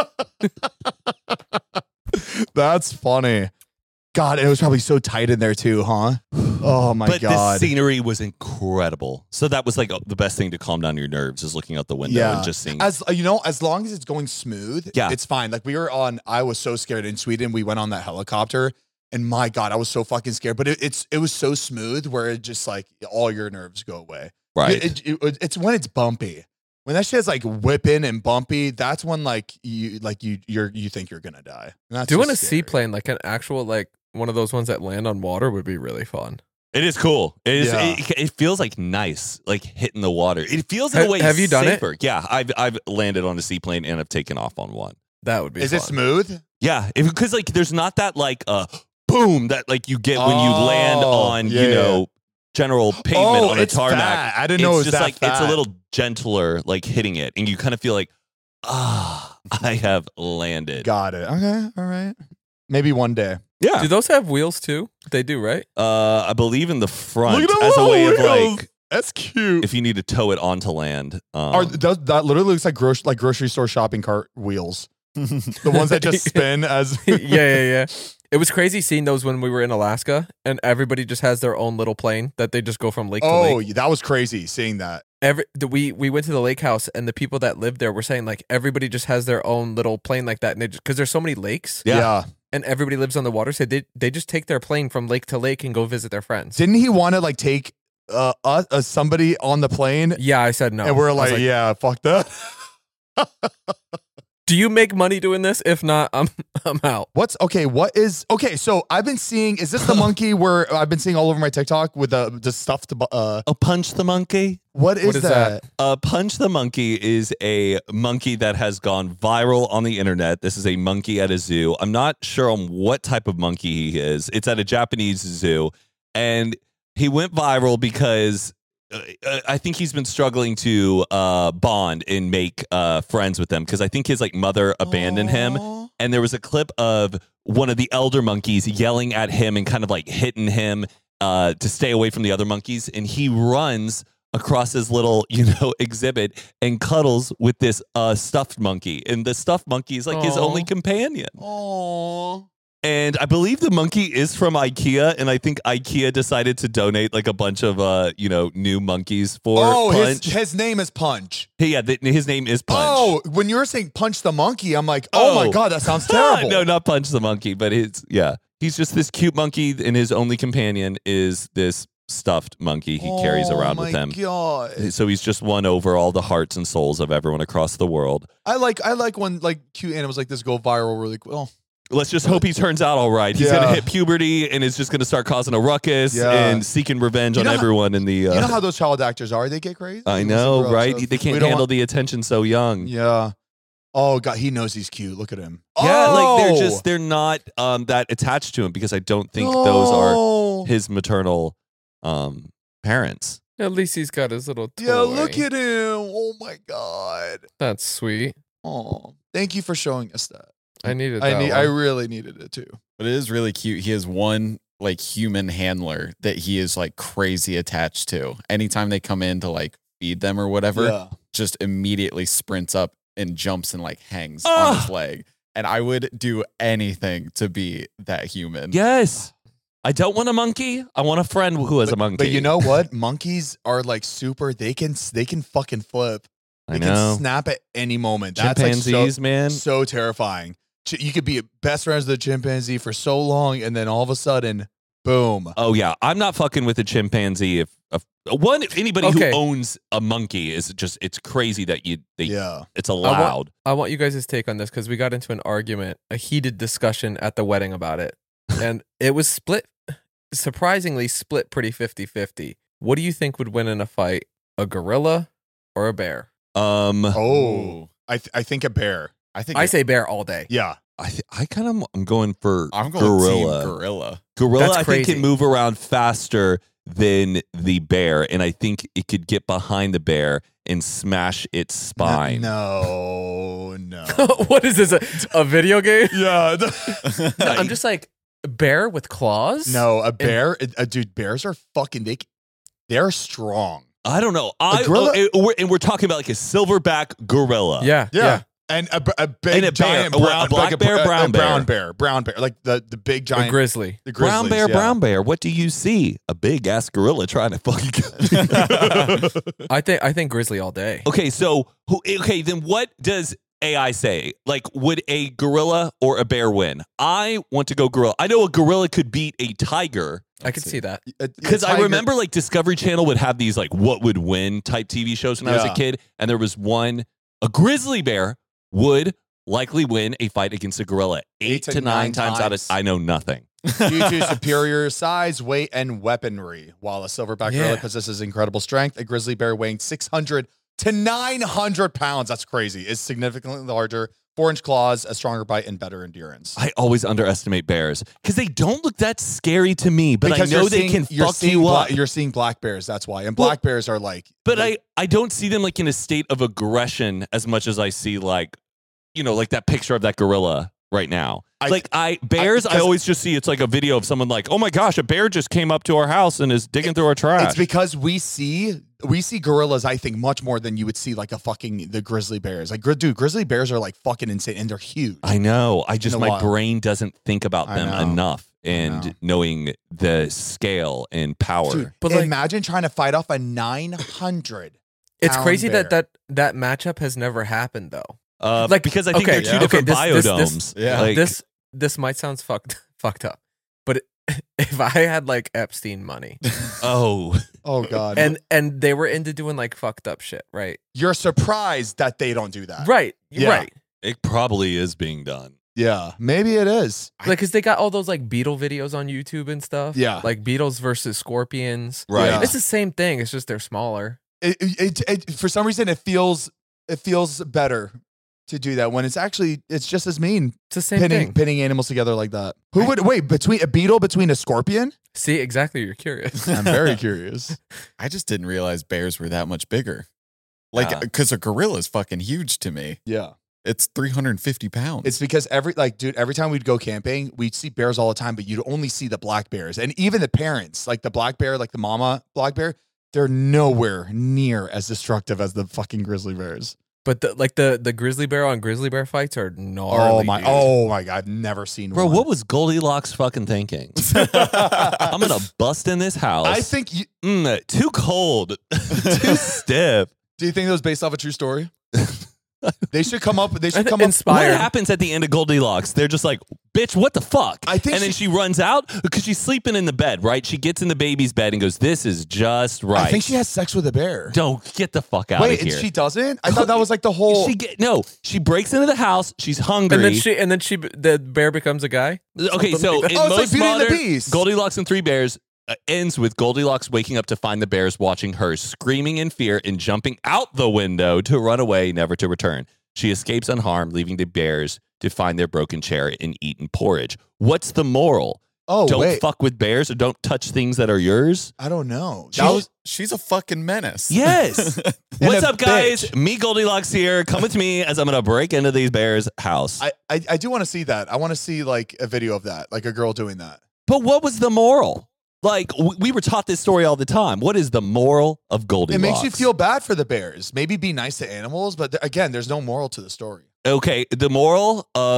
That's funny. God, it was probably so tight in there too, huh? Oh my God. But the scenery was incredible. So that was like the best thing to calm down your nerves is looking out the window and just seeing. As long as it's going smooth, it's fine. Like I was so scared in Sweden. We went on that helicopter and my God, I was so fucking scared. But it was so smooth where it just like all your nerves go away. Right. It's when it's bumpy. When that shit's like whipping and bumpy, that's when you think you're gonna die. Doing a seaplane, like an actual like one of those ones that land on water would be really fun. It is cool. It is. Yeah. It feels like nice, like hitting the water. It feels in a way. Have you done safer. It? Yeah, I've landed on a seaplane and I've taken off on one. That would be. Is fun. it smooth? Yeah, because like there's not that like boom that like you get when you land on general pavement on a tarmac. I didn't know it was just that like fat. It's a little gentler, like hitting it, and you kind of feel like I have landed. Got it. Okay. All right. Maybe one day. Yeah. Do those have wheels too? They do, right? I believe in the front Look at as a way of wheels. like. That's cute. If you need to tow it onto land, that literally looks like grocery store shopping cart wheels. The ones that just spin as. Yeah. It was crazy seeing those when we were in Alaska, and everybody just has their own little plane that they just go from lake to lake. Oh, that was crazy seeing that. We went to the lake house, and the people that lived there were saying like everybody just has their own little plane like that, and because there's so many lakes. Yeah. And everybody lives on the water, so they just take their plane from lake to lake and go visit their friends. Didn't he want to like take somebody on the plane? Yeah, I said no. And we're like, yeah, fuck that. Do you make money doing this? If not, I'm out. What is so I've been seeing, is this the monkey where I've been seeing all over my TikTok with the stuffed Punch the Monkey? What is that? Punch the Monkey is a monkey that has gone viral on the internet. This is a monkey at a zoo. I'm not sure on what type of monkey he is. It's at a Japanese zoo. And he went viral because I think he's been struggling to bond and make friends with them because I think his like mother abandoned him. And there was a clip of one of the elder monkeys yelling at him and kind of like hitting him to stay away from the other monkeys. And he runs across his little, exhibit and cuddles with this stuffed monkey. And the stuffed monkey is like his only companion. Aww. And I believe the monkey is from IKEA, and I think IKEA decided to donate like a bunch of new monkeys for Punch. His name is Punch. Hey, his name is Punch. Oh, when you were saying Punch the Monkey, I'm like, oh my God, that sounds terrible. No, not Punch the Monkey, but he's just this cute monkey, and his only companion is this stuffed monkey he carries around with him. God. So he's just won over all the hearts and souls of everyone across the world. I like when like cute animals like this go viral really well. Let's just hope he turns out all right. He's going to hit puberty and is just going to start causing a ruckus and seeking revenge on everyone in the... you know how those child actors are? They get crazy. I know, right? They can't handle the attention so young. Yeah. Oh, God, he knows he's cute. Look at him. Yeah, like they're not that attached to him because I don't think those are his maternal parents. At least he's got his little toy. Yeah, look at him. Oh, my God. That's sweet. Oh, thank you for showing us that. I needed that. I really needed it too. But it is really cute. He has one like human handler that he is like crazy attached to. Anytime they come in to like feed them or whatever, just immediately sprints up and jumps and like hangs on his leg. And I would do anything to be that human. Yes. I don't want a monkey. I want a friend who has a monkey. But you know what? Monkeys are like super. They can fucking flip. They can snap at any moment. Chimpanzees, That's like man. So terrifying. You could be best friends with a chimpanzee for so long, and then all of a sudden, boom. Oh yeah, I'm not fucking with a chimpanzee. If anybody who owns a monkey is just, it's crazy that it's allowed. I want you guys' take on this because we got into an argument, a heated discussion at the wedding about it, and it was surprisingly split pretty 50-50. What do you think would win in a fight, a gorilla or a bear? I think a bear. I say bear all day. Yeah. I'm going for I'm going gorilla. Team gorilla. Gorilla, That's I think, can move around faster than the bear, and I think it could get behind the bear and smash its spine. No. What is this? A video game? Yeah. I'm just like, bear with claws? No, a bear. Dude, bears are fucking. They're strong. I don't know. We're talking about like a silverback gorilla. Yeah. And a big giant brown, black bear, brown bear, like the big giant grizzly. The grizzlies, brown bear. What do you see? A big ass gorilla trying to fucking. I think grizzly all day. Okay, so then what does AI say? Like, would a gorilla or a bear win? I want to go gorilla. I know a gorilla could beat a tiger. I could see that. Because I remember like Discovery Channel would have these like what would win type TV shows when I was a kid. And there was one, a grizzly bear would likely win a fight against a gorilla 8 to 9 times out of, I know nothing. Due to superior size, weight, and weaponry. While a silverback gorilla possesses incredible strength, a grizzly bear weighing 600 to 900 pounds, that's crazy, is significantly larger, 4-inch claws, a stronger bite, and better endurance. I always underestimate bears because they don't look that scary to me, but I know they can fuck you up. You're seeing black bears, that's why. And black bears are like... But I don't see them like in a state of aggression as much as I see like, like that picture of that gorilla right now. I always just see it's like a video of someone like, oh my gosh, a bear just came up to our house and is digging through our trash. It's because we see gorillas, I think, much more than you would see like the grizzly bears. Like, dude, grizzly bears are like fucking insane and they're huge. I know. My brain doesn't think about them enough. And knowing the scale and power. Dude, but imagine trying to fight off a 900. It's crazy bear. that matchup has never happened though. Because I think they're two different biodomes. This might sound fucked up, but if I had like Epstein money, oh god, and they were into doing like fucked up shit, right? You're surprised that they don't do that, right? Right. It probably is being done. Yeah, maybe it is. Like, because they got all those like beetle videos on YouTube and stuff. Yeah, like beetles versus scorpions. Right. Yeah. It's the same thing. It's just they're smaller. It for some reason it feels better to do that when it's just as mean. It's the same thing. Pinning animals together like that. Who would wait between a scorpion? See, exactly. You're curious. I'm very curious. I just didn't realize bears were that much bigger. Like, because a gorilla is fucking huge to me. Yeah. It's 350 pounds. It's because every time we'd go camping, we'd see bears all the time, but you'd only see the black bears. And even the parents, like the black bear, like the mama black bear, they're nowhere near as destructive as the fucking grizzly bears. But the grizzly bear on grizzly bear fights are gnarly. Oh my god, I've never seen Bro, one. what was Goldilocks fucking thinking? I'm gonna bust in this house. I think too cold, too stiff. Do you think that was based off a true story? They should come up. Inspired. What happens at the end of Goldilocks? They're just like, bitch, what the fuck? Then she runs out because she's sleeping in the bed, right? She gets in the baby's bed and goes, this is just right. I think she has sex with a bear. Don't get the fuck out of here. Wait, she doesn't? I thought that was like the whole. She breaks into the house. She's hungry. And then the bear becomes a guy. Okay, so like in most modern Goldilocks and Three Bears ends with Goldilocks waking up to find the bears watching her, screaming in fear and jumping out the window to run away, never to return. She escapes unharmed, leaving the bears to find their broken chair and eaten porridge. What's the moral? Don't fuck with bears or don't touch things that are yours? I don't know. She's a fucking menace. Yes. What's up, guys? Bitch. Me, Goldilocks here. Come with me as I'm going to break into these bears' house. I do want to see that. I want to see like a video of that, like a girl doing that. But what was the moral? Like, we were taught this story all the time. What is the moral of Goldilocks? It makes you feel bad for the bears. Maybe be nice to animals, but again, there's no moral to the story. Okay, the moral of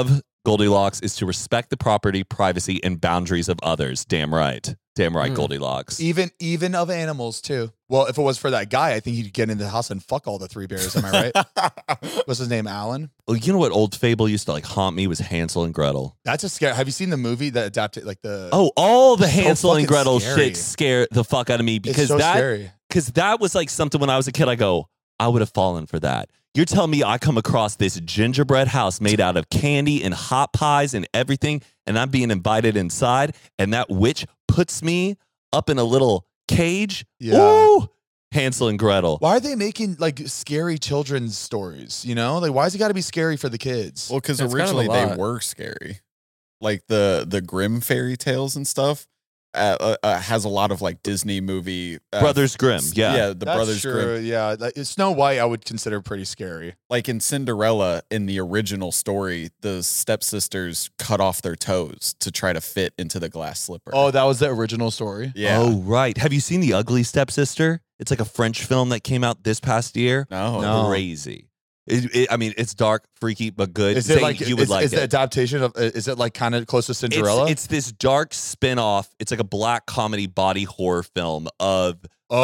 Goldilocks is to respect the property, privacy, and boundaries of others. Damn right. Damn right, Goldilocks. Even of animals, too. Well, if it was for that guy, I think he'd get into the house and fuck all the 3 bears. Am I right? What's his name? Alan? Well, you know what old fable used to like haunt me was Hansel and Gretel. That's a scare. Have you seen the movie that adapted like the... Oh, all the So Hansel and fucking Gretel scary. shit scare the fuck out of me because It's so scary. Because that was like something when I was a kid, I go, I would have fallen for that. You're telling me I come across this gingerbread house made out of candy and hot pies and everything, and I'm being invited inside, and that witch puts me up in a little cage? Yeah. Ooh, Hansel and Gretel. Why are they making like scary children's stories? You know, like why has it got to be scary for the kids? Well, because It's kind of a originally they lot. were scary, like the Grimm fairy tales and stuff. Has a lot of like Disney movie Brothers Grimm, yeah. the Brothers Grimm. Yeah, like, Snow White I would consider pretty scary. Like in Cinderella, in the original story, the stepsisters cut off their toes to try to fit into the glass slipper. Oh, that was the original story. yeah. Oh, right. Have you seen The Ugly Stepsister? It's like a French film that came out this past year. No. Crazy. I mean, it's dark, freaky, but good. Is it Zane, like you would like is it? the adaptation of? Is it like kind of close to Cinderella? It's this dark spin-off. It's like a black comedy body horror film of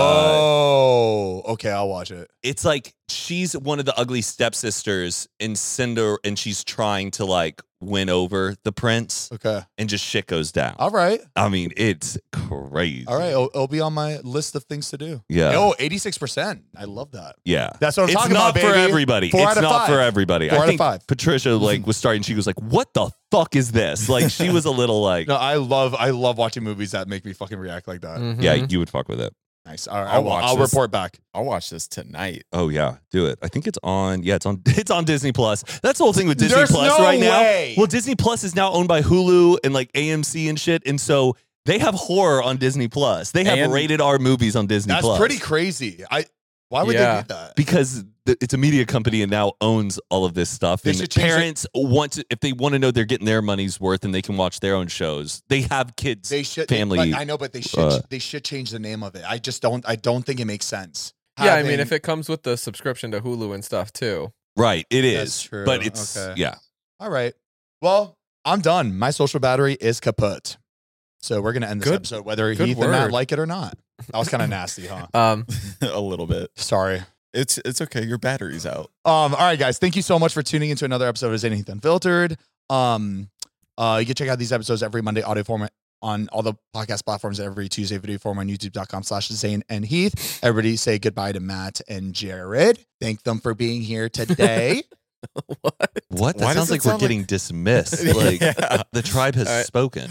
okay, I'll watch it. it's like she's one of the ugly stepsisters in Cinder and she's trying to like win over the prince Okay, and just shit goes down. all right, I mean, it's crazy. all right. It'll be on my list of things to do. Yeah. Oh, 86%. I love that. Yeah. That's what I'm it's talking not about, for baby. everybody. 4 It's out of not 5. for everybody. 4 I out of think 5. Patricia like was starting. She was like, "What the fuck is this?" Like she was a little like, No, I love watching movies that make me fucking react like that. Mhm. "Yeah, you would fuck with it." Nice. All right, I'll watch I'll this. report back. I'll watch this tonight. Oh yeah, do it. I think it's on. Yeah, it's on. It's on Disney Plus. That's the whole thing with Disney There's Plus no right way. now. Well, Disney Plus is now owned by Hulu and like AMC and shit, and so they have horror on Disney Plus. They have And- rated R movies on Disney That's Plus. pretty crazy. Why would Yeah. they do that? Because it's a media company and now owns all of this stuff. They And should change parents want to, if they want to know they're getting their money's worth and they can watch their own shows. They have kids. They should. family. I know, but they should. They should change the name of it. I don't think it makes sense. Yeah, I mean, Having- if it comes with the subscription to Hulu and stuff too. Right, it is. That's true. But it's Okay. yeah. All right. Well, I'm done. My social battery is kaput. So we're gonna end this Good- episode, whether good Heath and Matt word. like it or not. That was kind of nasty, huh? A little bit. Sorry. It's okay. Your battery's out. All right, guys. Thank you so much for tuning into another episode of Zane and Heath Unfiltered. You can check out these episodes every Monday audio format on all the podcast platforms, every Tuesday video form on youtube.com/Zane and Heath. Everybody say goodbye to Matt and Jared. Thank them for being here today. What? That Why does sounds it like we're sound getting dismissed. Like Yeah. the tribe has All right. spoken.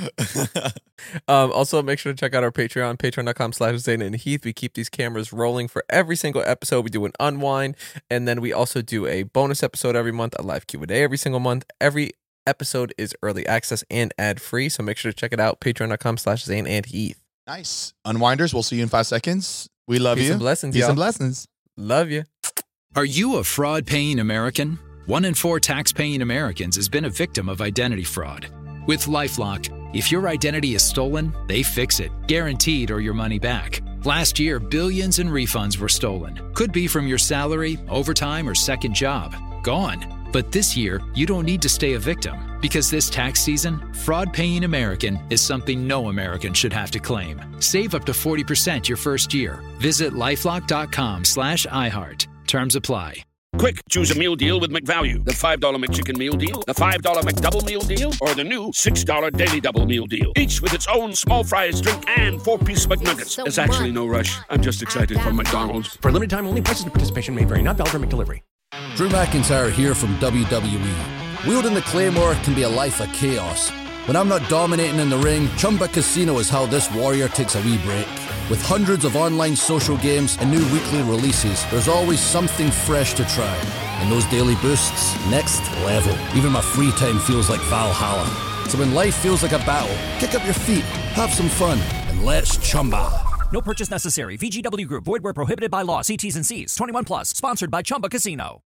Also, make sure to check out our Patreon, patreon.com/Zane and Heath. We keep these cameras rolling for every single episode. We do an unwind, and then we also do a bonus episode every month, a live Q&A every single month. Every episode is early access and ad-free, so make sure to check it out, patreon.com/Zane and Heath. Nice. Unwinders, we'll see you in 5 seconds. We love Peace you. and blessings, Peace y'all. and blessings. Love you. Are you a fraud-paying American? 1 in 4 tax-paying Americans has been a victim of identity fraud. With LifeLock, if your identity is stolen, they fix it, guaranteed, or your money back. Last year, billions in refunds were stolen. Could be from your salary, overtime, or second job. Gone. But this year, you don't need to stay a victim, because this tax season, fraud-paying American is something no American should have to claim. Save up to 40% your first year. Visit lifelock.com/iHeart. Terms apply. Quick, choose a meal deal with McValue. The $5 McChicken meal deal, the $5 McDouble meal deal, or the new $6 Daily Double meal deal. Each with its own small fries, drink, and 4-piece McNuggets. There's actually no rush. I'm just excited for McDonald's. For a limited time only, prices and participation may vary. Not valid for McDelivery. Drew McIntyre here from WWE. Wielding the Claymore can be a life of chaos. When I'm not dominating in the ring, Chumba Casino is how this warrior takes a wee break. With hundreds of online social games and new weekly releases, there's always something fresh to try. And those daily boosts, next level. Even my free time feels like Valhalla. So when life feels like a battle, kick up your feet, have some fun, and let's Chumba. No purchase necessary. VGW Group. Void where prohibited by law. See T's and C's. 21 plus. Sponsored by Chumba Casino.